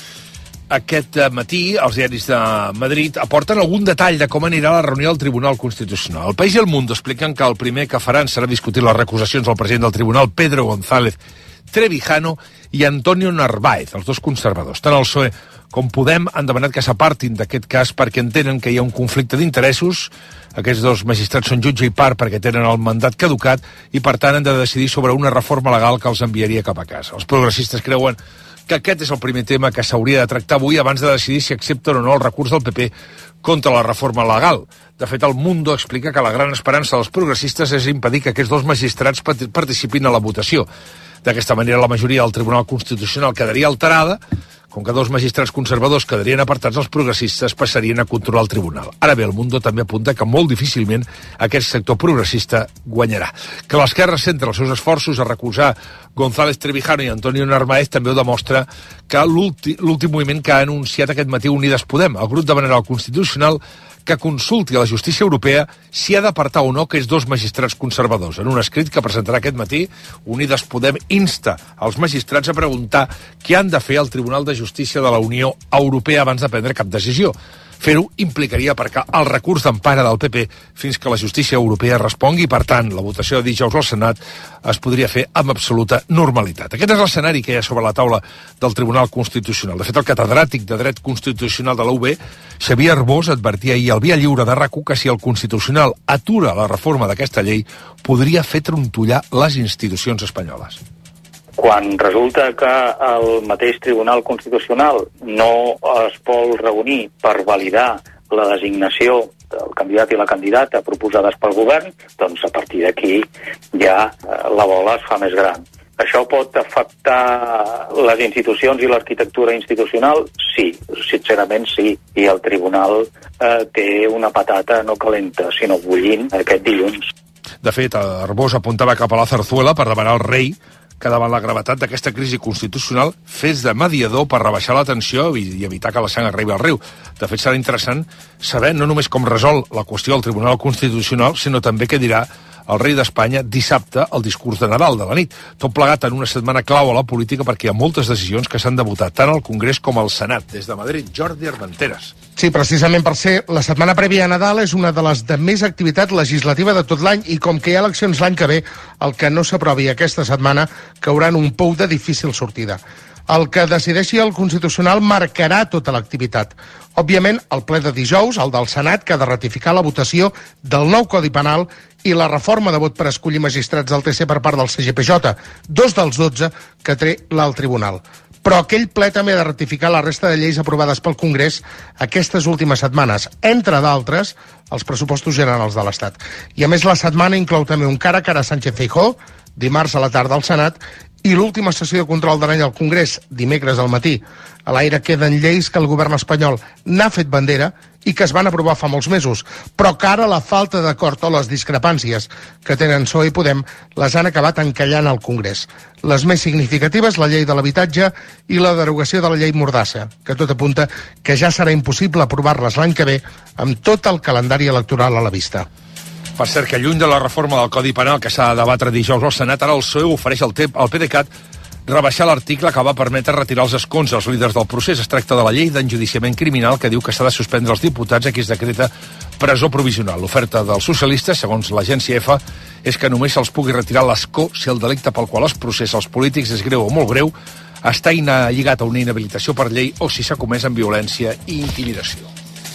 Aquest matí, els diaris de Madrid aporten algun detall de com anirà la reunió del Tribunal Constitucional. El País i el Mundo expliquen que el primer que faran serà discutir les recusacions del president del Tribunal, Pedro González Trevijano, i Antonio Narváez, els dos conservadors. Tant el P S O E com Podem han demanat que s'apartin d'aquest cas perquè entenen que hi ha un conflicte d'interessos. Aquests dos magistrats són jutge i part perquè tenen el mandat caducat i, per tant, han de decidir sobre una reforma legal que els enviaria cap a casa. Els progressistes creuen que aquest és el primer tema que s'hauria de tractar avui abans de decidir si accepten o no el recurs del P P contra la reforma legal. De fet, el Mundo explica que la gran esperança dels progressistes és impedir que aquests dos magistrats participin a la votació. D'aquesta manera, la majoria del Tribunal Constitucional quedaria alterada. Com que dos magistrats conservadors quedarien apartats, els progressistes passarien a controlar el tribunal. Ara bé, el Mundo també apunta que molt difícilment aquest sector progressista guanyarà. Que l'esquerra centra els seus esforços a recusar González Trevijano i Antonio Narváez també ho demostra que l'últim moviment que ha anunciat aquest matí Unides Podem. El grup demanarà al Constitucional que consulti a la justícia europea si ha d'apartar o no aquests dos magistrats conservadors. En un escrit que presentarà aquest matí, Unides Podem insta als magistrats a preguntar què han de fer al Tribunal de Justícia de la Unió Europea abans de prendre cap decisió. Fer-ho implicaria aparcar el recurs d'empara del P P fins que la justícia europea respongui i, per tant, la votació de dijous al Senat es podria fer amb absoluta normalitat. Aquest és l'escenari que hi ha sobre la taula del Tribunal Constitucional. De fet, el catedràtic de Dret Constitucional de la U B, Xavier Arbós, advertia ahir al Via Lliure de RAC u que si el Constitucional atura la reforma d'aquesta llei podria fer trontollar les institucions espanyoles. Quan resulta que el mateix Tribunal Constitucional no es vol reunir per validar la designació del candidat i la candidata proposades pel govern, doncs a partir d'aquí ja la bola es fa més gran. Això pot afectar les institucions i l'arquitectura institucional? Sí, sincerament sí. I el Tribunal eh, té una patata no calenta, sinó bullint aquest dilluns. De fet, Arbós apuntava cap a la Zarzuela per demanar al rei que davant la gravetat d'aquesta crisi constitucional fes de mediador per rebaixar la tensió i evitar que la sang arribi al riu. De fet, serà interessant saber no només com resol la qüestió del Tribunal Constitucional, sinó també què dirà el rei d'Espanya dissabte al discurs de Nadal de la nit. Tot plegat en una setmana clau a la política perquè hi ha moltes decisions que s'han de votar tant al Congrés com al Senat. Des de Madrid, Jordi Armenteres. Sí, precisament per ser la setmana prèvia a Nadal és una de les de més activitat legislativa de tot l'any i com que hi ha eleccions l'any que ve, el que no s'aprovi aquesta setmana caurà en un pou de difícil sortida. El que decideixi el Constitucional marcarà tota l'activitat. Òbviament, el ple de dijous, el del Senat, que ha de ratificar la votació del nou Codi Penal i la reforma de vot per escollir magistrats del T C per part del C G P J, dos dels dotze que té l'alt tribunal. Però aquell ple també ha de ratificar la resta de lleis aprovades pel Congrés aquestes últimes setmanes, entre d'altres, els pressupostos generals de l'Estat. I a més la setmana inclou també un cara a cara a Sánchez Feijóo, dimarts a la tarda al Senat, i l'última sessió de control de l'any al Congrés, dimecres al matí. A l'aire queden lleis que el govern espanyol n'ha fet bandera i que es van aprovar fa molts mesos, però que ara la falta d'acord o les discrepàncies que tenen P S O E i Podem les han acabat encallant al Congrés. Les més significatives, la llei de l'habitatge i la derogació de la llei Mordassa, que tot apunta que ja serà impossible aprovar-les l'any que ve amb tot el calendari electoral a la vista. Per cert, que lluny de la reforma del Codi Penal que s'ha de debatre dijous al Senat, ara el P S O E ofereix al PDeCAT rebaixar l'article que va permetre retirar els escons als líders del procés. Es tracta de la llei d'enjudiciament criminal que diu que s'ha de suspendre els diputats a qui es decreta presó provisional. L'oferta dels socialistes, segons l'agència EFE, és que només se'ls pugui retirar l'escó si el delicte pel qual es processa els polítics és greu o molt greu, està lligat a una inhabilitació per llei o si s'ha comès amb violència i intimidació.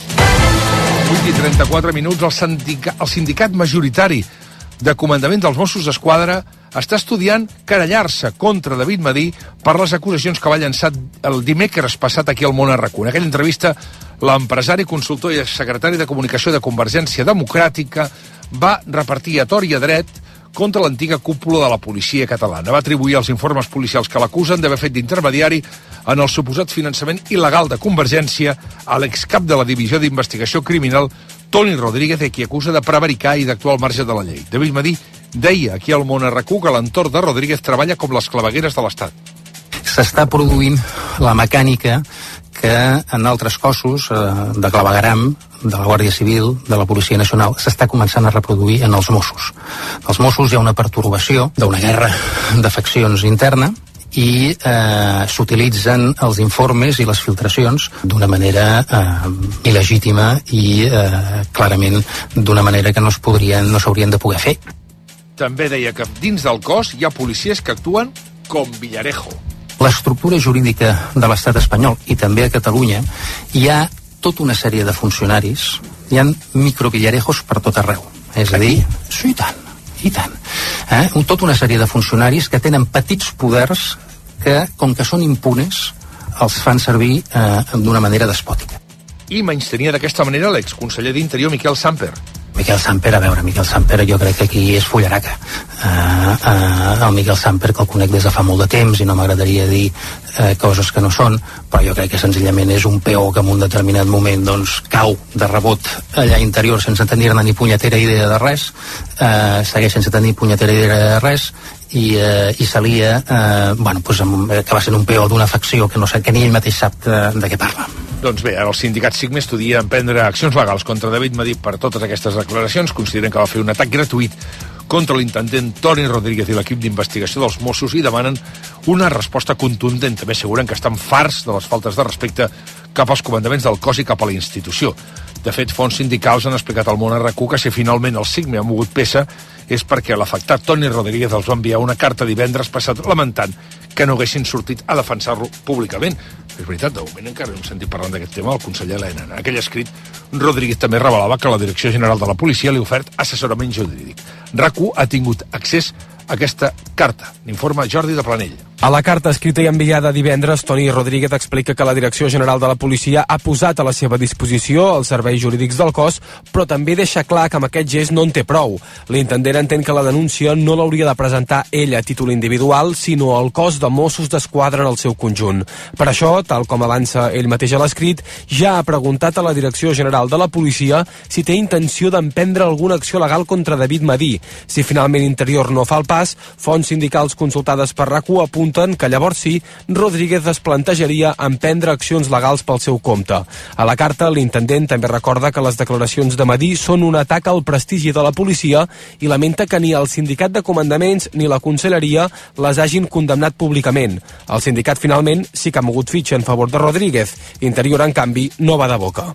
vuit i trenta-quatre minuts, el sindicat, el sindicat majoritari de comandament dels Mossos d'Esquadra està estudiant querellar-se contra David Madí per les acusacions que va llançar el dimecres passat aquí al Món a RAC u. En aquella entrevista, l'empresari, consultor i secretari de comunicació de Convergència Democràtica va repartir a tort i a dret contra l'antiga cúpula de la policia catalana. Va atribuir els informes policials que l'acusen d'haver fet d'intermediari en el suposat finançament il·legal de Convergència a l'excap de la Divisió d'Investigació Criminal, Toni Rodríguez, a qui acusa de prevaricar i d'actuar al marge de la llei. David Madí deia aquí al Món a RAC u que l'entorn de Rodríguez treballa com les clavegueres de l'Estat. S'està produint la mecànica que en altres cossos eh, de clavegueram, de la Guàrdia Civil, de la Policia Nacional, s'està començant a reproduir en els Mossos. Als Mossos hi ha una pertorbació d'una guerra de faccions interna i eh, s'utilitzen els informes i les filtracions d'una manera eh, il·legítima i eh, clarament d'una manera que no es podrien, no s'haurien de poder fer. També deia que dins del cos hi ha policies que actuen com Villarejo. L'estructura jurídica de l'estat espanyol i també a Catalunya hi ha tota una sèrie de funcionaris, hi ha microvillarejos per tot arreu. És a dir, sí, i tant, i tant. Eh? Tota una sèrie de funcionaris que tenen petits poders que, com que són impunes, els fan servir eh, d'una manera despòtica. I menystenia d'aquesta manera l'exconseller d'Interior, Miquel Samper. Miquel Samper, a veure, Miquel Samper jo crec que aquí és fullaraca. Uh, uh, el Miquel Samper, que el conec des de fa molt de temps i no m'agradaria dir uh, coses que no són, però jo crec que senzillament és un peó que en un determinat moment doncs, cau de rebot allà interior sense tenir-ne ni punyetera idea de res, uh, segueix sense tenir punyetera idea de res i, uh, i s'alia uh, bueno, pues, amb, que va ser un peó d'una facció que, no sé, que ni ell mateix sap de, de què parla. Doncs bé, ara el sindicat SIGME estudia emprendre accions legals contra David Madí per totes aquestes declaracions. Consideren que va fer un atac gratuït contra l'intendent Toni Rodríguez i l'equip d'investigació dels Mossos i demanen una resposta contundent. També asseguren que estan farts de les faltes de respecte cap als comandaments del cos i cap a la institució. De fet, fonts sindicals han explicat al Món a RAC u que si finalment el SIGME ha mogut peça és perquè l'afectat Toni Rodríguez els va enviar una carta divendres passat lamentant que no haguessin sortit a defensar-lo públicament. És veritat, de moment encara no hem sentit parlant d'aquest tema el conseller Elena. En aquell escrit, Rodríguez també revelava que la Direcció General de la Policia li ha ofert assessorament jurídic. RAC u ha tingut accés a aquesta carta. N'informa Jordi de Planell. A la carta escrita i enviada divendres, Toni Rodríguez explica que la Direcció General de la Policia ha posat a la seva disposició els serveis jurídics del cos, però també deixa clar que amb aquest gest no en té prou. L'intendent entén que la denúncia no l'hauria de presentar ell a títol individual, sinó el cos de Mossos d'Esquadra en el seu conjunt. Per això, tal com avança ell mateix a l'escrit, ja ha preguntat a la Direcció General de la Policia si té intenció d'emprendre alguna acció legal contra David Madí. Si finalment Interior no fa el pas, fonts sindicals consultades per RAC u apunten que llavors sí, Rodríguez es plantejaria emprendre accions legals pel seu compte. A la carta, l'intendent també recorda que les declaracions de Madí són un atac al prestigi de la policia i lamenta que ni el sindicat de comandaments ni la conselleria les hagin condemnat públicament. El sindicat finalment sí que ha mogut fitxa en favor de Rodríguez. Interior, en canvi, no va de boca.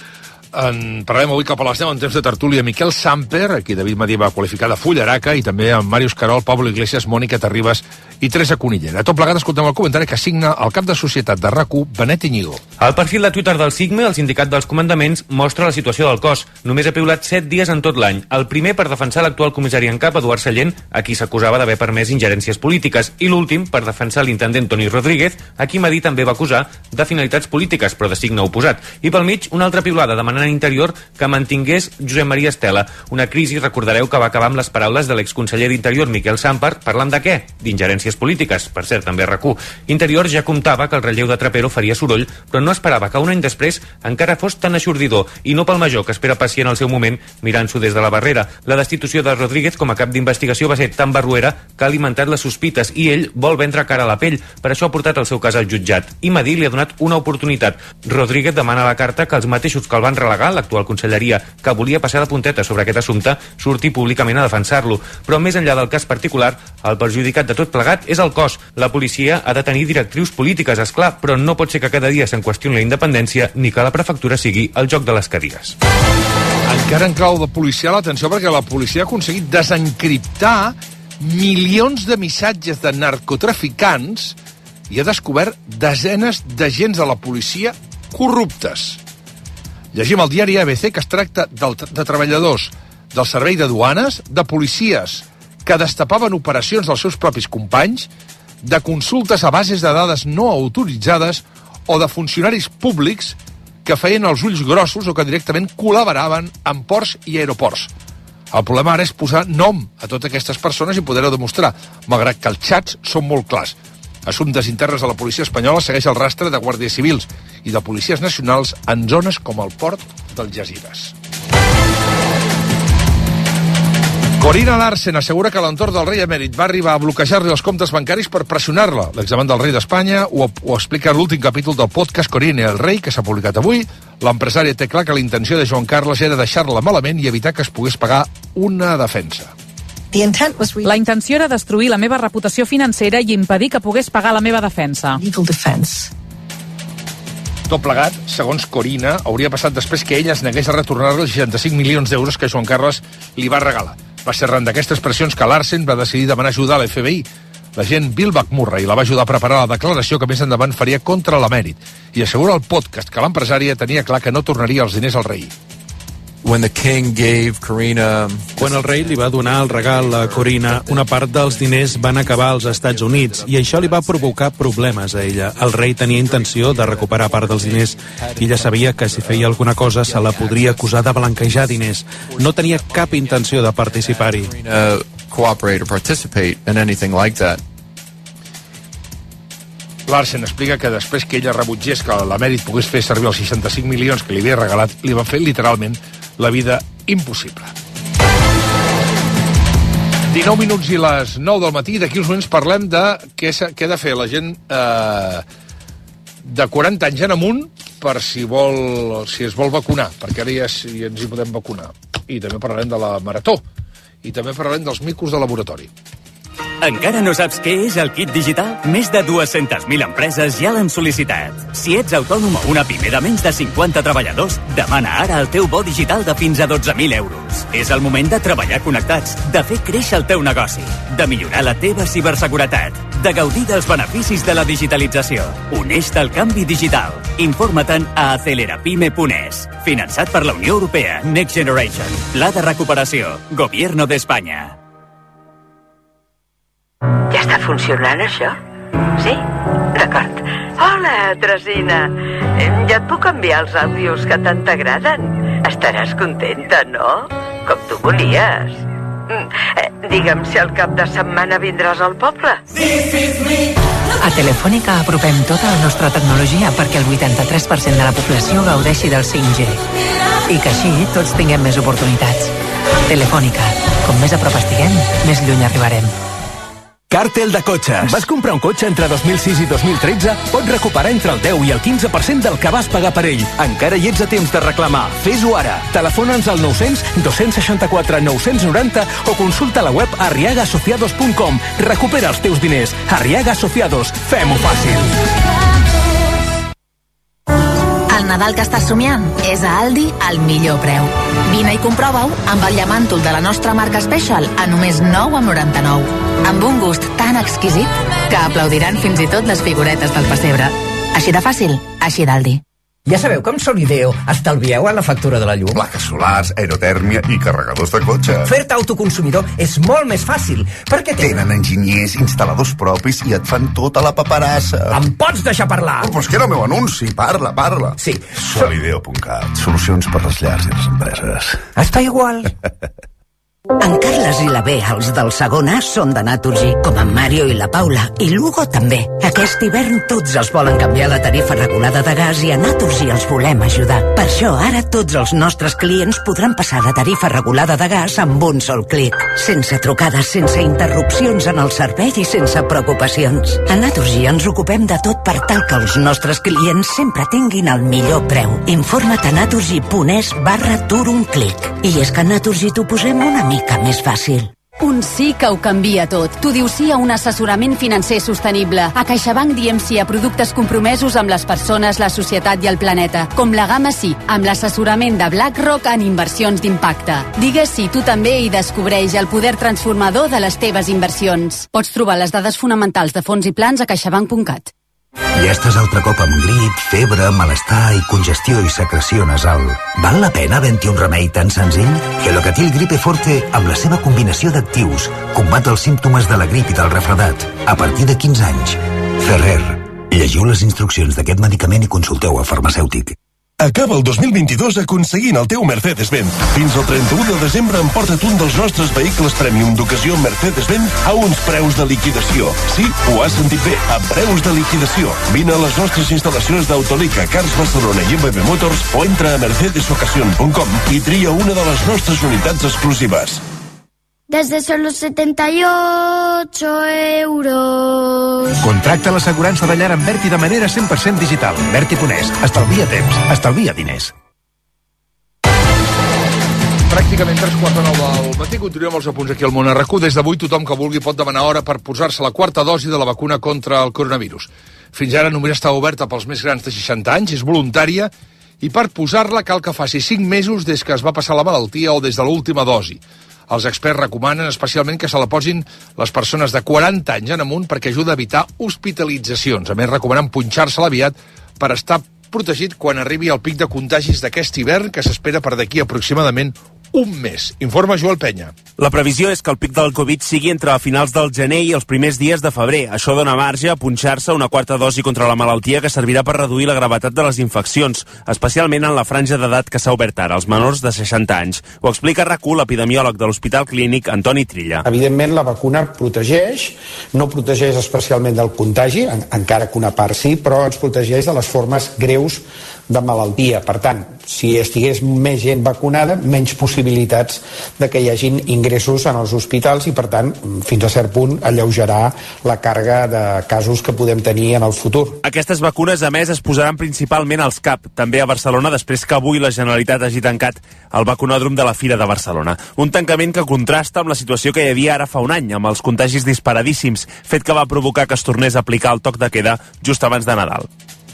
En parlem avui cap a les deu en temps de tertúlia Miquel Samper, aquí David Madí va qualificar de fullaraca, i també amb Màrius Carol, Pablo Iglesias, Mònica Terribas i Teresa Cunillera. Tot plegat escoltem el comentari que signa el cap de societat de RAC u, Benet Iñigo. El perfil de Twitter del SIGME, el sindicat dels comandaments, mostra la situació del cos. Només ha piulat set dies en tot l'any. El primer per defensar l'actual comissari en cap, Eduard Sallent, a qui s'acusava d'haver permès ingerències polítiques, i l'últim per defensar l'intendent Toni Rodríguez, a qui Madí també va acusar de finalitats polítiques, però de signe oposat. I pel mig, una altra piulada demanant a Interior que mantingués Josep Maria Estela. Una crisi, recordareu, que va acabar amb les paraules de l'exconseller d'Interior, Miquel Samper, parlant de què? D'ingerències polítiques, per cert, també a RAC u. Interior ja comptava que el relleu de Trapero faria soroll, però no esperava que un any després encara fos tan aixordidor, i no pel major, que espera pacient al seu moment mirant-s'ho des de la barrera. La destitució de Rodríguez com a cap d'investigació va ser tan barruera que ha alimentat les sospites, i ell vol vendre cara a la pell. Per això ha portat el seu cas al jutjat. I Madí li ha donat una oportunitat. Rodríguez demana a la carta que els mateixos que el van relegar, l'actual conselleria, que volia passar de punteta sobre aquest assumpte, surti públicament a defensar-lo. Però més enllà del cas particular, el perjudicat de tot plegat és el cos. La policia ha de tenir directrius polítiques, és clar, però no pot ser que cada dia se'n qüestioni la independència ni que la prefectura sigui el joc de les cadires. Encara en clau de policial, atenció, perquè la policia ha aconseguit desencriptar milions de missatges de narcotraficants i ha descobert desenes d'agents de la policia corruptes. Llegim al diari A B C que es tracta de, de treballadors del servei de duanes, de policies que destapaven operacions dels seus propis companys, de consultes a bases de dades no autoritzades o de funcionaris públics que feien els ulls grossos o que directament col·laboraven amb ports i aeroports. El problema ara és posar nom a totes aquestes persones i poder-ho demostrar, malgrat que els xats són molt clars. Assumptes internes de la policia espanyola segueix el rastre de guàrdies civils i de policies nacionals en zones com el port d'Algesires. Corina Larsen assegura que l'entorn del rei emèrit va arribar a bloquejar-li els comptes bancaris per pressionar-la. L'examen del rei d'Espanya ho, ho explica l'últim capítol del podcast Corina i el rei, que s'ha publicat avui. L'empresària té clar que la intenció de Joan Carles era deixar-la malament i evitar que es pogués pagar una defensa. La intenció era destruir la meva reputació financera i impedir que pogués pagar la meva defensa. Tot plegat, segons Corina, hauria passat després que ella es negués a retornar-li els seixanta-cinc milions d'euros que Joan Carles li va regalar. Va ser arran d'aquestes pressions que Larsen va decidir demanar ajuda a l'F B I. L'agent Bill McMurray la va ajudar a preparar la declaració que més endavant faria contra l'emèrit i assegura al podcast que l'empresària tenia clar que no tornaria els diners al rei. When the king gave Corina... Quan el rei li va donar el regal a Corina, una part dels diners van acabar als Estats Units i això li va provocar problemes a ella. El rei tenia intenció de recuperar part dels diners i ella sabia que si feia alguna cosa se la podria acusar de blanquejar diners. No tenia cap intenció de participar-hi. Uh, cooperate or participate in anything like that. Larsen explica que després que ella rebutgés que l'emèrit pogués fer servir els seixanta-cinc milions que li havia regalat, li va fer literalment la vida impossible. dinou minuts i les nou del matí. D'aquí uns moments parlem de què, què ha de fer la gent eh, de quaranta anys en amunt per si vol si es vol vacunar, perquè ara ja, ja ens hi podem vacunar. I també parlarem de la marató. I també parlarem dels micos de laboratori. Encara no saps què és el kit digital? Més de dues-centes mil empreses ja l'han sol·licitat. Si ets autònom o una pime de menys de cinquanta treballadors, demana ara el teu bo digital de fins a dotze mil euros. És el moment de treballar connectats, de fer créixer el teu negoci, de millorar la teva ciberseguretat, de gaudir dels beneficis de la digitalització. Uneix-te al canvi digital. Informa-te'n a acelerapime punt es. Finançat per la Unió Europea. Next Generation. Pla de recuperació. Gobierno d'Espanya. Ja està funcionant, això? Sí? D'acord. Hola, Tresina. Ja et puc enviar els àudios que tant t'agraden? Estaràs contenta, no? Com tu volies. Eh, digue'm si al cap de setmana vindràs al poble. A Telefònica apropem tota la nostra tecnologia perquè el vuitanta-tres per cent de la població gaudeixi del cinc G. I que així tots tinguem més oportunitats. Telefònica. Com més a prop estiguem, més lluny arribarem. Càrtel de cotxes. Vas comprar un cotxe entre dos mil sis i dos mil tretze? Pots recuperar entre el deu i el quinze per cent del que vas pagar per ell. Encara hi ets a temps de reclamar. Fes-ho ara. Telefona'ns al nou-cents dos seixanta-quatre nou-cents noranta o consulta la web arriaga asociados punt com. Recupera els teus diners. Arriaga Asociados. Fem-ho fàcil. El Nadal que estàs somiant és a Aldi al millor preu. Vine i comprova-ho amb el llamàntol de la nostra marca Special a només nou coma noranta-nou. Amb un gust tan exquisit que aplaudiran fins i tot les figuretes del pessebre. Així de fàcil, així d'Aldi. Ja sabeu que amb Solideo estalvieu en la factura de la llum? Plaques solars, aerotèrmia i carregadors de cotxe. Fer-te autoconsumidor és molt més fàcil, perquè tenen... Tenen enginyers, instal·ladors propis i et fan tota la paperassa. Em pots deixar parlar? Oh, però és que era el meu anunci. Parla, parla. Sí. Solideo punt cat. Solucions per les llars i les empreses. Està igual. En Carles i la Bea, els del segon A, són de Naturgy, com en Mario i la Paula, i l'Hugo també. Aquest hivern tots els volen canviar la tarifa regulada de gas i a Naturgy els volem ajudar. Per això ara tots els nostres clients podran passar de tarifa regulada de gas amb un sol clic. Sense trucades, sense interrupcions en el servei i sense preocupacions. A Naturgy ens ocupem de tot per tal que els nostres clients sempre tinguin el millor preu. Informa't a naturgy punt es barra tur un clic. I és que a Naturgy t'ho posem una mica més fàcil. Un sí que ho canvia tot. Tu dius sí a un assessorament financer sostenible. A CaixaBank diem sí a productes compromesos amb les persones, la societat i el planeta. Com la gamma sí, amb l'assessorament de BlackRock en inversions d'impacte. Digues sí tu també i descobreix el poder transformador de les teves inversions. Pots trobar les dades fonamentals de fons i plans a caixabank punt cat. Ja estàs altre cop amb grip, febre, malestar i congestió i secreció nasal. Val la pena havent-hi un remei tan senzill? Gelocatil Gripe Forte, amb la seva combinació d'actius, combat els símptomes de la grip i del refredat, a partir de quinze anys. Ferrer. Llegiu les instruccions d'aquest medicament i consulteu a farmacèutic. Acaba el dos mil vint-i-dos aconseguint el teu Mercedes-Benz. Fins al trenta-u de desembre emporta't un dels nostres vehicles premium d'ocasió Mercedes-Benz a uns preus de liquidació. Sí, ho has sentit bé, a preus de liquidació. Vine a les nostres instal·lacions d'Autolica, Cars Barcelona i M B Motors o entra a mercedes ocasión punt com i tria una de les nostres unitats exclusives. Desde solo setenta y ocho euros. Contracta l'assegurança de llar amb Berti de manera cent per cent digital. Berti Ponés. Estalvia temps. Estalvia diners. Pràcticament tres quarts de nou del matí. Continuem els apunts aquí al Món R Q. Des d'avui tothom que vulgui pot demanar hora per posar-se la quarta dosi de la vacuna contra el coronavirus. Fins ara només està oberta pels més grans de seixanta anys, és voluntària i per posar-la cal que faci cinc mesos des que es va passar la malaltia o des de l'última dosi. Els experts recomanen especialment que se la posin les persones de quaranta anys en amunt perquè ajuda a evitar hospitalitzacions. A més, recomanen punxar-se-la aviat per estar protegit quan arribi el pic de contagis d'aquest hivern que s'espera per d'aquí aproximadament un mes. Informa Joel Penya. La previsió és que el pic del Covid sigui entre finals del gener i els primers dies de febrer. Això dona marge a punxar-se una quarta dosi contra la malaltia que servirà per reduir la gravetat de les infeccions, especialment en la franja d'edat que s'ha obert ara, els menors de seixanta anys. Ho explica a RAC u l'epidemiòleg de l'Hospital Clínic, Antoni Trilla. Evidentment, la vacuna protegeix, no protegeix especialment del contagi, en, encara que una part sí, però ens protegeix de les formes greus de malaltia. Per tant, si estigués més gent vacunada, menys possibilitats de que hi hagin ingressos en els hospitals i, per tant, fins a cert punt, alleujarà la càrrega de casos que podem tenir en el futur. Aquestes vacunes, a més, es posaran principalment als C A P, també a Barcelona, després que avui la Generalitat hagi tancat el vacunòdrom de la Fira de Barcelona. Un tancament que contrasta amb la situació que hi havia ara fa un any, amb els contagis disparadíssims, fet que va provocar que es tornés a aplicar el toc de queda just abans de Nadal.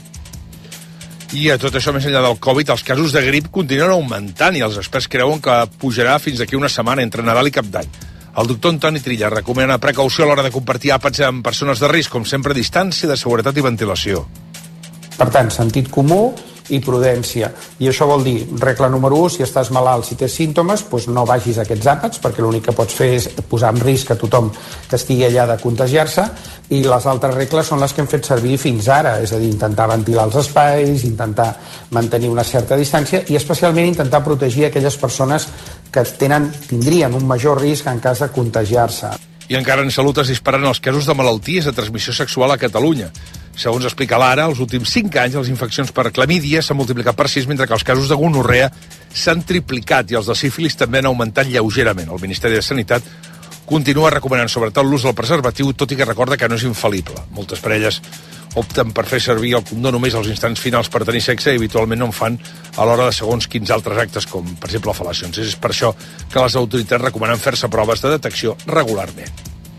I a tot això, més enllà del Covid, els casos de grip continuen augmentant i els experts creuen que pujarà fins d'aquí una setmana entre Nadal i Cap d'Any. El doctor Antoni Trilla recomana precaució a l'hora de compartir àpats amb persones de risc, com sempre, distància de seguretat i ventilació. Per tant, sentit comú i prudència. I això vol dir, regla número u, si estàs malalt, si tens símptomes, doncs no vagis a aquests àpats, perquè l'únic que pots fer és posar en risc a tothom que estigui allà de contagiar-se, i les altres regles són les que hem fet servir fins ara, és a dir, intentar ventilar els espais, intentar mantenir una certa distància i especialment intentar protegir aquelles persones que tenen, tindrien un major risc en cas de contagiar-se. I encara en salut es disparen els casos de malalties de transmissió sexual a Catalunya. Segons explica l'Ara, els últims cinc anys les infeccions per clamídia s'han multiplicat per sis, mentre que els casos de gonorrea s'han triplicat i els de sífilis també han augmentat lleugerament. El Ministeri de Sanitat continua recomanant sobretot l'ús del preservatiu, tot i que recorda que no és infal·lible. Moltes parelles opten per fer servir el condó només als instants finals per tenir sexe i habitualment no en fan a l'hora de segons quins altres actes, com per exemple fel·lacions. És per això que les autoritats recomanen fer-se proves de detecció regularment.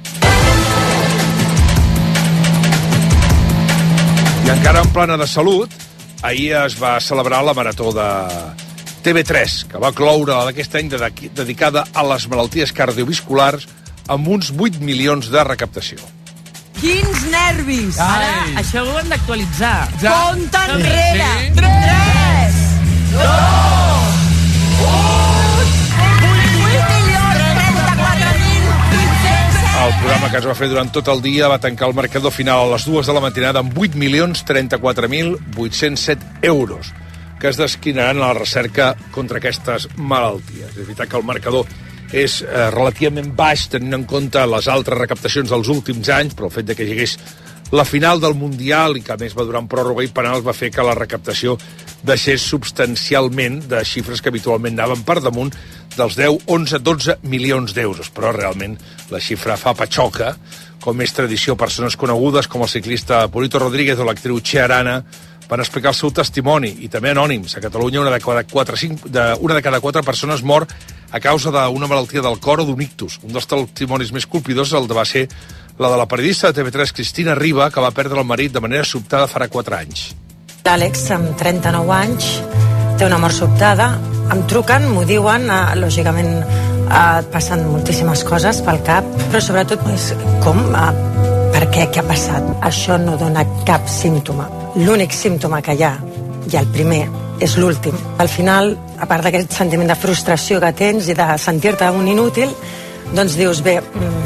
I encara en plana de salut, ahir es va celebrar la marató de T V tres, que va cloure d'aquest any dedicada a les malalties cardiovasculars amb uns vuit milions de recaptació. Quins nervis! Ara, això ho hem d'actualitzar. Ja. Compte enrere! Sí. tres, dos, un... vuit milions trenta-quatre mil vuit-cents... El programa que es va fer durant tot el dia va tancar el marcador final a les dues de la matinada amb vuit milions trenta-quatre mil vuit-cents set euros, que es destinaran a la recerca contra aquestes malalties. És veritat que el marcador és eh, relativament baix tenint en compte les altres recaptacions dels últims anys, però el fet de que hi hagués la final del Mundial i que a més va durar en pròrroga i penals va fer que la recaptació deixés substancialment de xifres que habitualment anaven per damunt dels deu, onze, dotze milions d'euros, però realment la xifra fa patxoca, com és tradició. Persones conegudes com el ciclista Polito Rodríguez o l'actriu Che Arana van explicar el seu testimoni, i també anònims. A Catalunya una de cada quatre, cinc, de, una de cada quatre persones mor a causa d'una malaltia del cor o d'un ictus. Un dels testimonis més colpidors el de va ser la de la periodista de T V tres Cristina Riba, que va perdre el marit de manera sobtada farà quatre anys. L'Àlex, amb trenta-nou anys, té una mort sobtada. Em truquen, m'ho diuen, eh, lògicament eh, passen moltíssimes coses pel cap, però sobretot és com... Eh, per què, què ha passat? Això no dona cap símptoma. L'únic símptoma que hi ha, i el primer, és l'últim. Al final, a part d'aquest sentiment de frustració que tens i de sentir-te un inútil, doncs dius, bé,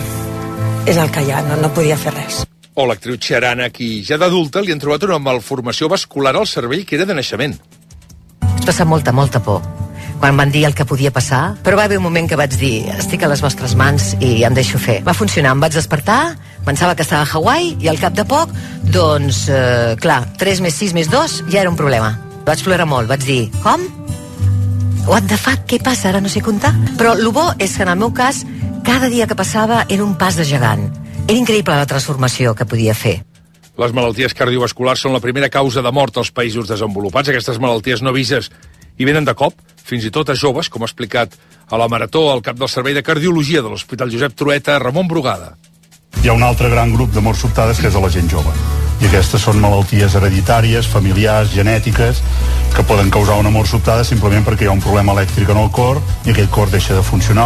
és el que hi ha, no, no podia fer res. O l'actriu Ciarana, qui ja d'adulta li han trobat una malformació vascular al cervell que era de naixement. Vaig passar molta, molta por quan van dir el que podia passar, però va haver un moment que vaig dir, estic a les vostres mans i em deixo fer. Va funcionar, em vaig despertar, pensava que estava a Hawaii i al cap de poc, doncs, eh, clar, tres més sis més dos ja era un problema. Vaig plorar molt, vaig dir, com? What the fuck, què passa? Ara no sé comptar. Però el bo és que en el meu cas, cada dia que passava era un pas de gegant. Era increïble la transformació que podia fer. Les malalties cardiovasculars són la primera causa de mort als països desenvolupats. Aquestes malalties no vises i venen de cop, fins i tot a joves, com ha explicat a la Marató el cap del Servei de Cardiologia de l'Hospital Josep Trueta, Ramon Brugada. Hi ha un altre gran grup de morts sobtades que és de la gent jove. I aquestes són malalties hereditàries, familiars, genètiques, que poden causar una mort sobtada simplement perquè hi ha un problema elèctric en el cor i aquell cor deixa de funcionar.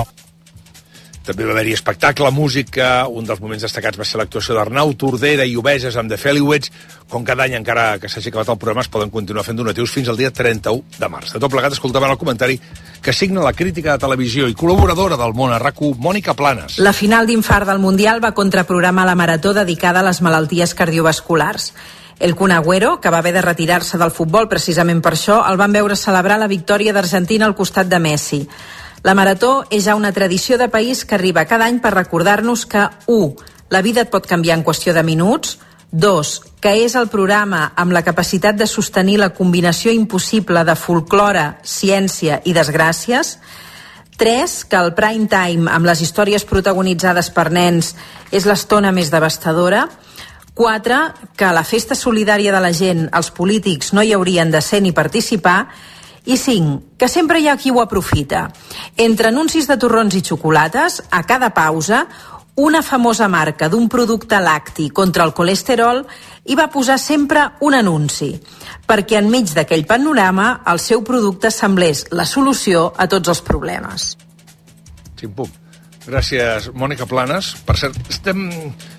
També va haver-hi espectacle, música. Un dels moments destacats va ser l'actuació d'Arnau Tordera i Obeses amb The Feliwets. Com cada any, encara que s'hagi acabat el programa, es poden continuar fent donatius fins al dia trenta-u de març. De tot plegat, escoltaven el comentari que signa la crítica de televisió i col·laboradora del món a RAC u, Mònica Planes. La final d'infart del Mundial va contraprogramar la Marató dedicada a les malalties cardiovasculars. El Kun Agüero, que va haver de retirar-se del futbol precisament per això, el van veure celebrar la victòria d'Argentina al costat de Messi. La Marató és ja una tradició de país que arriba cada any per recordar-nos que, u, la vida et pot canviar en qüestió de minuts, dos, que és el programa amb la capacitat de sostenir la combinació impossible de folklore, ciència i desgràcies, tres, que el prime time amb les històries protagonitzades per nens és l'estona més devastadora, quatre, que a la festa solidària de la gent els polítics no hi haurien de ser ni participar, i cinc, que sempre hi ha qui ho aprofita. Entre anuncis de torrons i xocolates, a cada pausa, una famosa marca d'un producte lacti contra el colesterol hi va posar sempre un anunci, perquè enmig d'aquell panorama el seu producte semblés la solució a tots els problemes. Xim-pum. Gràcies, Mònica Planes. Per cert, estem,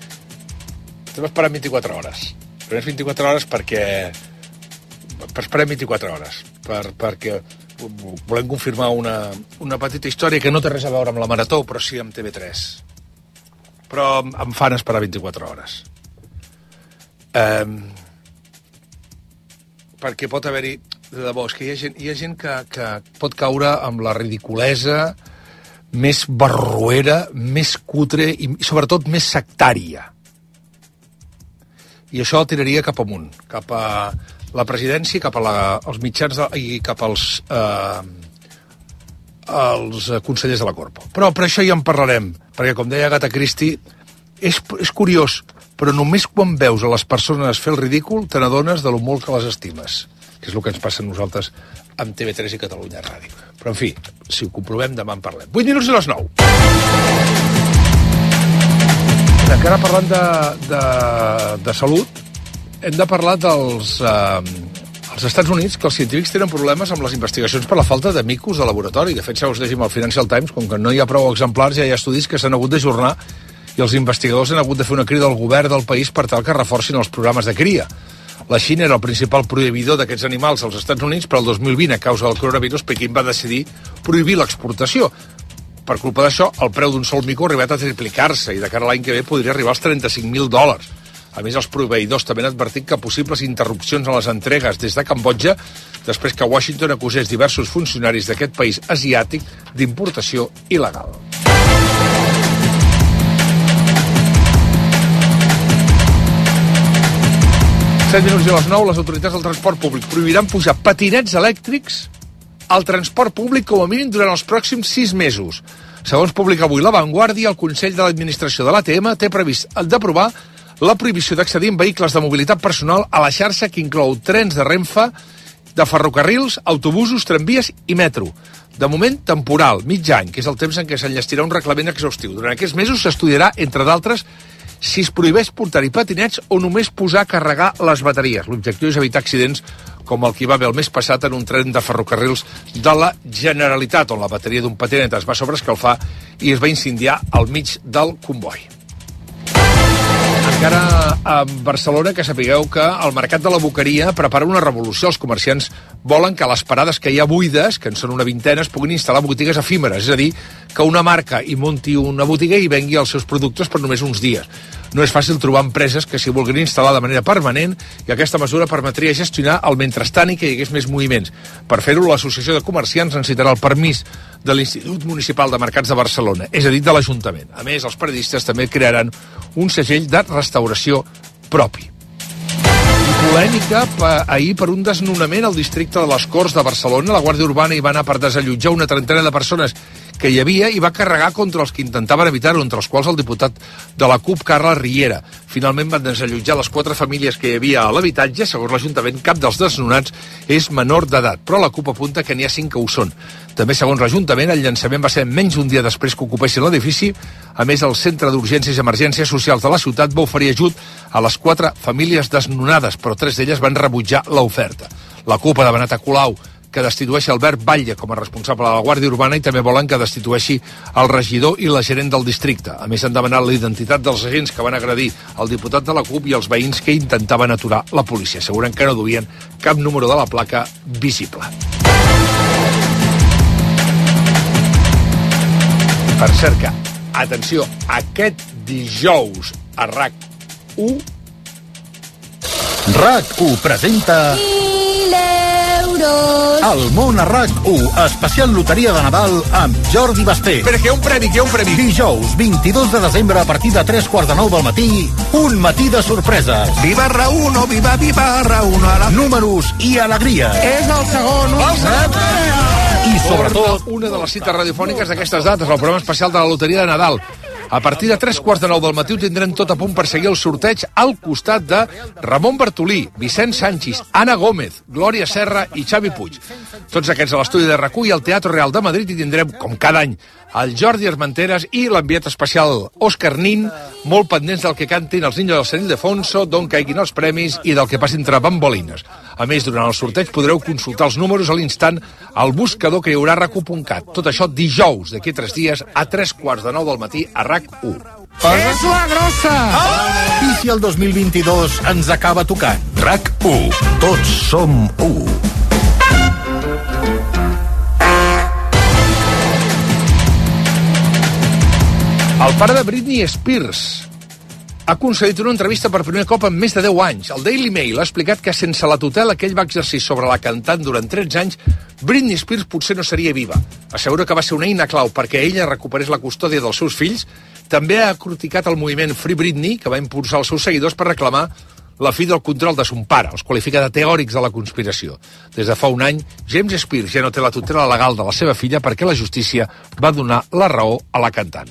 estem esperant vint-i-quatre hores. Però és vint-i-quatre hores perquè... per esperar vint-i-quatre hores. Per, perquè volem confirmar una, una petita història que no té res a veure amb la Marató, però sí amb T V tres. Però em fan esperar vint-i-quatre hores. Um, perquè pot haver-hi... De debò, és que hi ha gent, hi ha gent que, que pot caure amb la ridiculesa més barroera, més cutre i, i sobretot més sectària. I això tiraria cap amunt, cap a la presidència, cap a la, als mitjans de, i cap als, eh, als consellers de la Corpo. Però per això ja en parlarem, perquè com deia Agatha Christie, és, és curiós, però només quan veus a les persones fer el ridícul te n'adones de lo molt que les estimes, que és el que ens passa a nosaltres amb T V tres i Catalunya Ràdio. Però, en fi, si ho comprovem, demà en parlem. vuit minuts i les nou. Encara parlant de, de, de salut, hem de parlar dels eh, els Estats Units, que els científics tenen problemes amb les investigacions per la falta de micos de laboratori. De fet, segons llegim al Financial Times, com que no hi ha prou exemplars, ja hi ha estudis que s'han hagut d'ajornar i els investigadors han hagut de fer una crida al govern del país per tal que reforcin els programes de cria. La Xina era el principal prohibidor d'aquests animals als Estats Units, però el dos mil vint, a causa del coronavirus, Pequín va decidir prohibir l'exportació. Per culpa d'això, el preu d'un sol mico ha arribat a triplicar-se i de cara a l'any que ve podria arribar als trenta-cinc mil dòlars. A més, els proveïdors també han advertit que possibles interrupcions en les entregues des de Cambodja després que Washington acusés diversos funcionaris d'aquest país asiàtic d'importació il·legal. set minuts i les nou, les autoritats del transport públic prohibiran pujar patinets elèctrics al transport públic com a mínim durant els pròxims sis mesos. Segons publica avui La Vanguardia, el Consell de l'Administració de l'A T M té previst d'aprovar la prohibició d'accedir en vehicles de mobilitat personal a la xarxa que inclou trens de Renfe, de ferrocarrils, autobusos, tramvies i metro. De moment, temporal, mig any, que és el temps en què s'enllestirà un reglament exhaustiu. Durant aquests mesos s'estudiarà, entre d'altres, si es prohibeix portar-hi patinets o només posar a carregar les bateries. L'objectiu és evitar accidents com el que hi va haver el mes passat en un tren de ferrocarrils de la Generalitat, on la bateria d'un patinet es va sobreescalfar i es va incendiar al mig del comboi. En Encara a Barcelona, que sapigueu que el mercat de la Boqueria prepara una revolució. Els comerciants volen que les parades que hi ha buides, que en són una vintena, es puguin instal·lar botigues efímeres, és a dir, que una marca hi munti una botiga i vengui els seus productes per només uns dies. No és fàcil trobar empreses que s'hi vulguin instal·lar de manera permanent i aquesta mesura permetria gestionar el mentrestant i que hi hagués més moviments. Per fer-ho, l'Associació de Comerciants necessitarà el permís de l'Institut Municipal de Mercats de Barcelona, és a dir, de l'Ajuntament. A més, els periodistes també crearan un segell de restauració propi. Polèmica ahir per un desnonament al districte de les Corts de Barcelona. La Guàrdia Urbana hi va anar per desallotjar una trentena de persones que hi havia i va carregar contra els que intentaven evitar-ho, entre els quals el diputat de la CUP, Carles Riera. Finalment van desallotjar les quatre famílies que hi havia a l'habitatge. Segons l'Ajuntament, cap dels desnonats és menor d'edat, però la CUP apunta que n'hi ha cinc que ho són. També, segons l'Ajuntament, el llançament va ser menys d'un dia després que ocupessin l'edifici. A més, el Centre d'Urgències i Emergències Socials de la ciutat va oferir ajut a les quatre famílies desnonades, però tres d'elles van rebutjar l'oferta. La CUP ha demanat a Colau que destitueixi Albert Batlle com a responsable de la Guàrdia Urbana i també volen que destitueixi el regidor i la gerent del districte. A més, han demanat la identitat dels agents que van agredir el diputat de la CUP i els veïns que intentaven aturar la policia. Asseguren que no duien cap número de la placa visible. Per cert que, atenció, aquest dijous a RAC u... RAC u presenta... El món a RAC u, especial loteria de Nadal amb Jordi Basté. Però que un premi, que un premi. Dijous, vint-i-dos de desembre, a partir de tres quarts de nou del matí, un matí de sorpreses. Viva Rauno, viva, viva Rauno. La... Números i alegria. És el segon. El segon. I sobretot... Una de les cites radiofòniques d'aquestes dates, el programa especial de la loteria de Nadal. A partir de tres quarts de nou del matí ho tindrem tot a punt per seguir el sorteig al costat de Ramon Bartolí, Vicent Sanchis, Anna Gómez, Glòria Serra i Xavi Puig. Tots aquests a l'estudi de RAC u i al Teatre Real de Madrid i tindrem, com cada any, el Jordi Armenteres i l'enviat especial Òscar Nin, molt pendents del que cantin els Niños del San Ildefonso, d'on caiguin els premis i del que passi entre bambolines. A més, durant el sorteig podreu consultar els números a l'instant al buscador que hi haurà a rac u punt cat. Tot això dijous, d'aquí tres dies, a tres quarts de nou del matí, a RAC u. És la grossa! I si el dos mil vint-i-dos ens acaba tocant? RAC u. Tots som u. El pare de Britney Spears ha concedit una entrevista per primer cop en més de deu anys. El Daily Mail ha explicat que sense la tutela que ell va exercir sobre la cantant durant tretze anys, Britney Spears potser no seria viva. Assegura que va ser una eina clau perquè ella recuperés la custòdia dels seus fills. També ha criticat el moviment Free Britney, que va impulsar els seus seguidors per reclamar la fi del control de son pare. Els qualifica de teòrics de la conspiració. Des de fa un any, James Spears ja no té la tutela legal de la seva filla perquè la justícia va donar la raó a la cantant.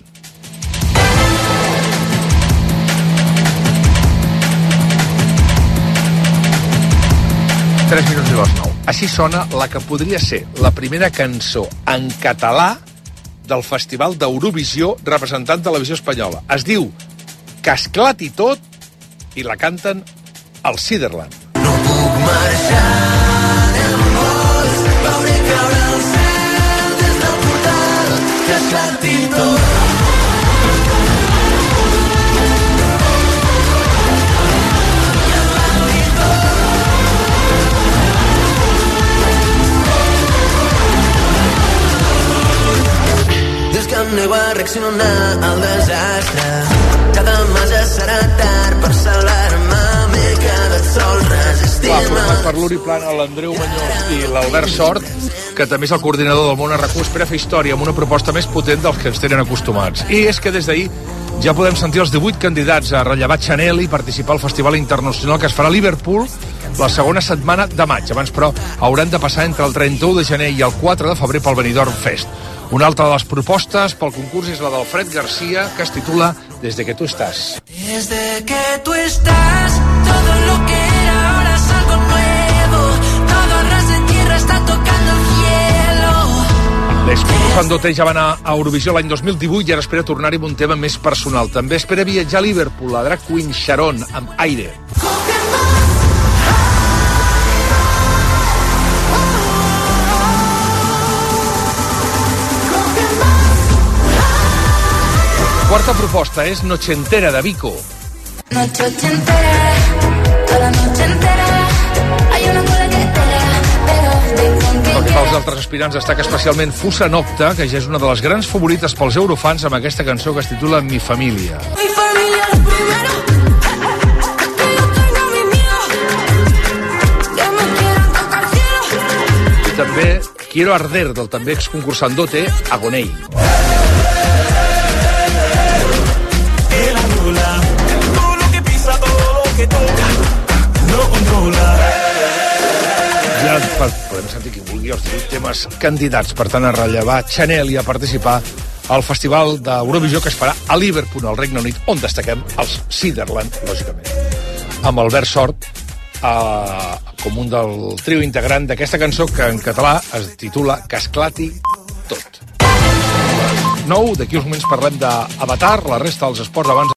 tres minuts i les nou. Així sona la que podria ser la primera cançó en català del Festival d'Eurovisió representant televisió espanyola. Es diu Que esclati tot i la canten al Ciderland. No puc marxar en vols, veuré caure el cel des del portal, que esclati tot. Des que em nego a reaccionar al desastre, cada mà ja serà tard per salvar-me, m'he quedat sol resistint-me. Clar, format per l'Uri Plana, l'Andreu Mañós i l'Albert Sort, que també és el coordinador del món a RAC u, espera fer història amb una proposta més potent dels que ens tenen acostumats. I és que des d'ahir ja podem sentir els divuit candidats a rellevar Chanel i participar al Festival Internacional que es farà a Liverpool la segona setmana de maig. Abans, però, hauran de passar entre el trenta-u de gener i el quatre de febrer pel Benidorm Fest. Una altra de les propostes pel concurs és la del Fred García, que es titula Desde que tú estás. Desde que tú estás, todo lo que era ahora es algo nuevo, todo a ras de tierra está tocando el cielo. L'Espíritu Sandote ja va anar a Eurovisió l'any dos mil divuit i ara espera tornar-hi amb un tema més personal. També espera viatjar a Liverpool, la drag queen Sharon, amb Aire. Quarta proposta és Nochentera, de Vico. Noche ochentera, toda la noche entera, hay una cola que espera, pero ven con que Pel que fa als altres aspirants, destaca especialment Fusa Nocta, que ja és una de les grans favorites pels eurofans amb aquesta cançó que es titula Mi Família. mi familia es primero, que yo tenga mi miedo, que me quieran tocar cielo. I també Quiero Arder, del també exconcursant Dote, Agonei. Ja podem sentir qui vulgui els divuit temes candidats, per tant, a rellevar Chanel i a participar al Festival d'Eurovisió que es farà a Liverpool, al Regne Unit, on destaquem els Ciderland, lògicament. Amb Albert Sort eh, com un del trio integrant d'aquesta cançó que en català es titula Que esclati tot. Nou, d'aquí uns moments parlem d'Avatar, la resta dels esports abans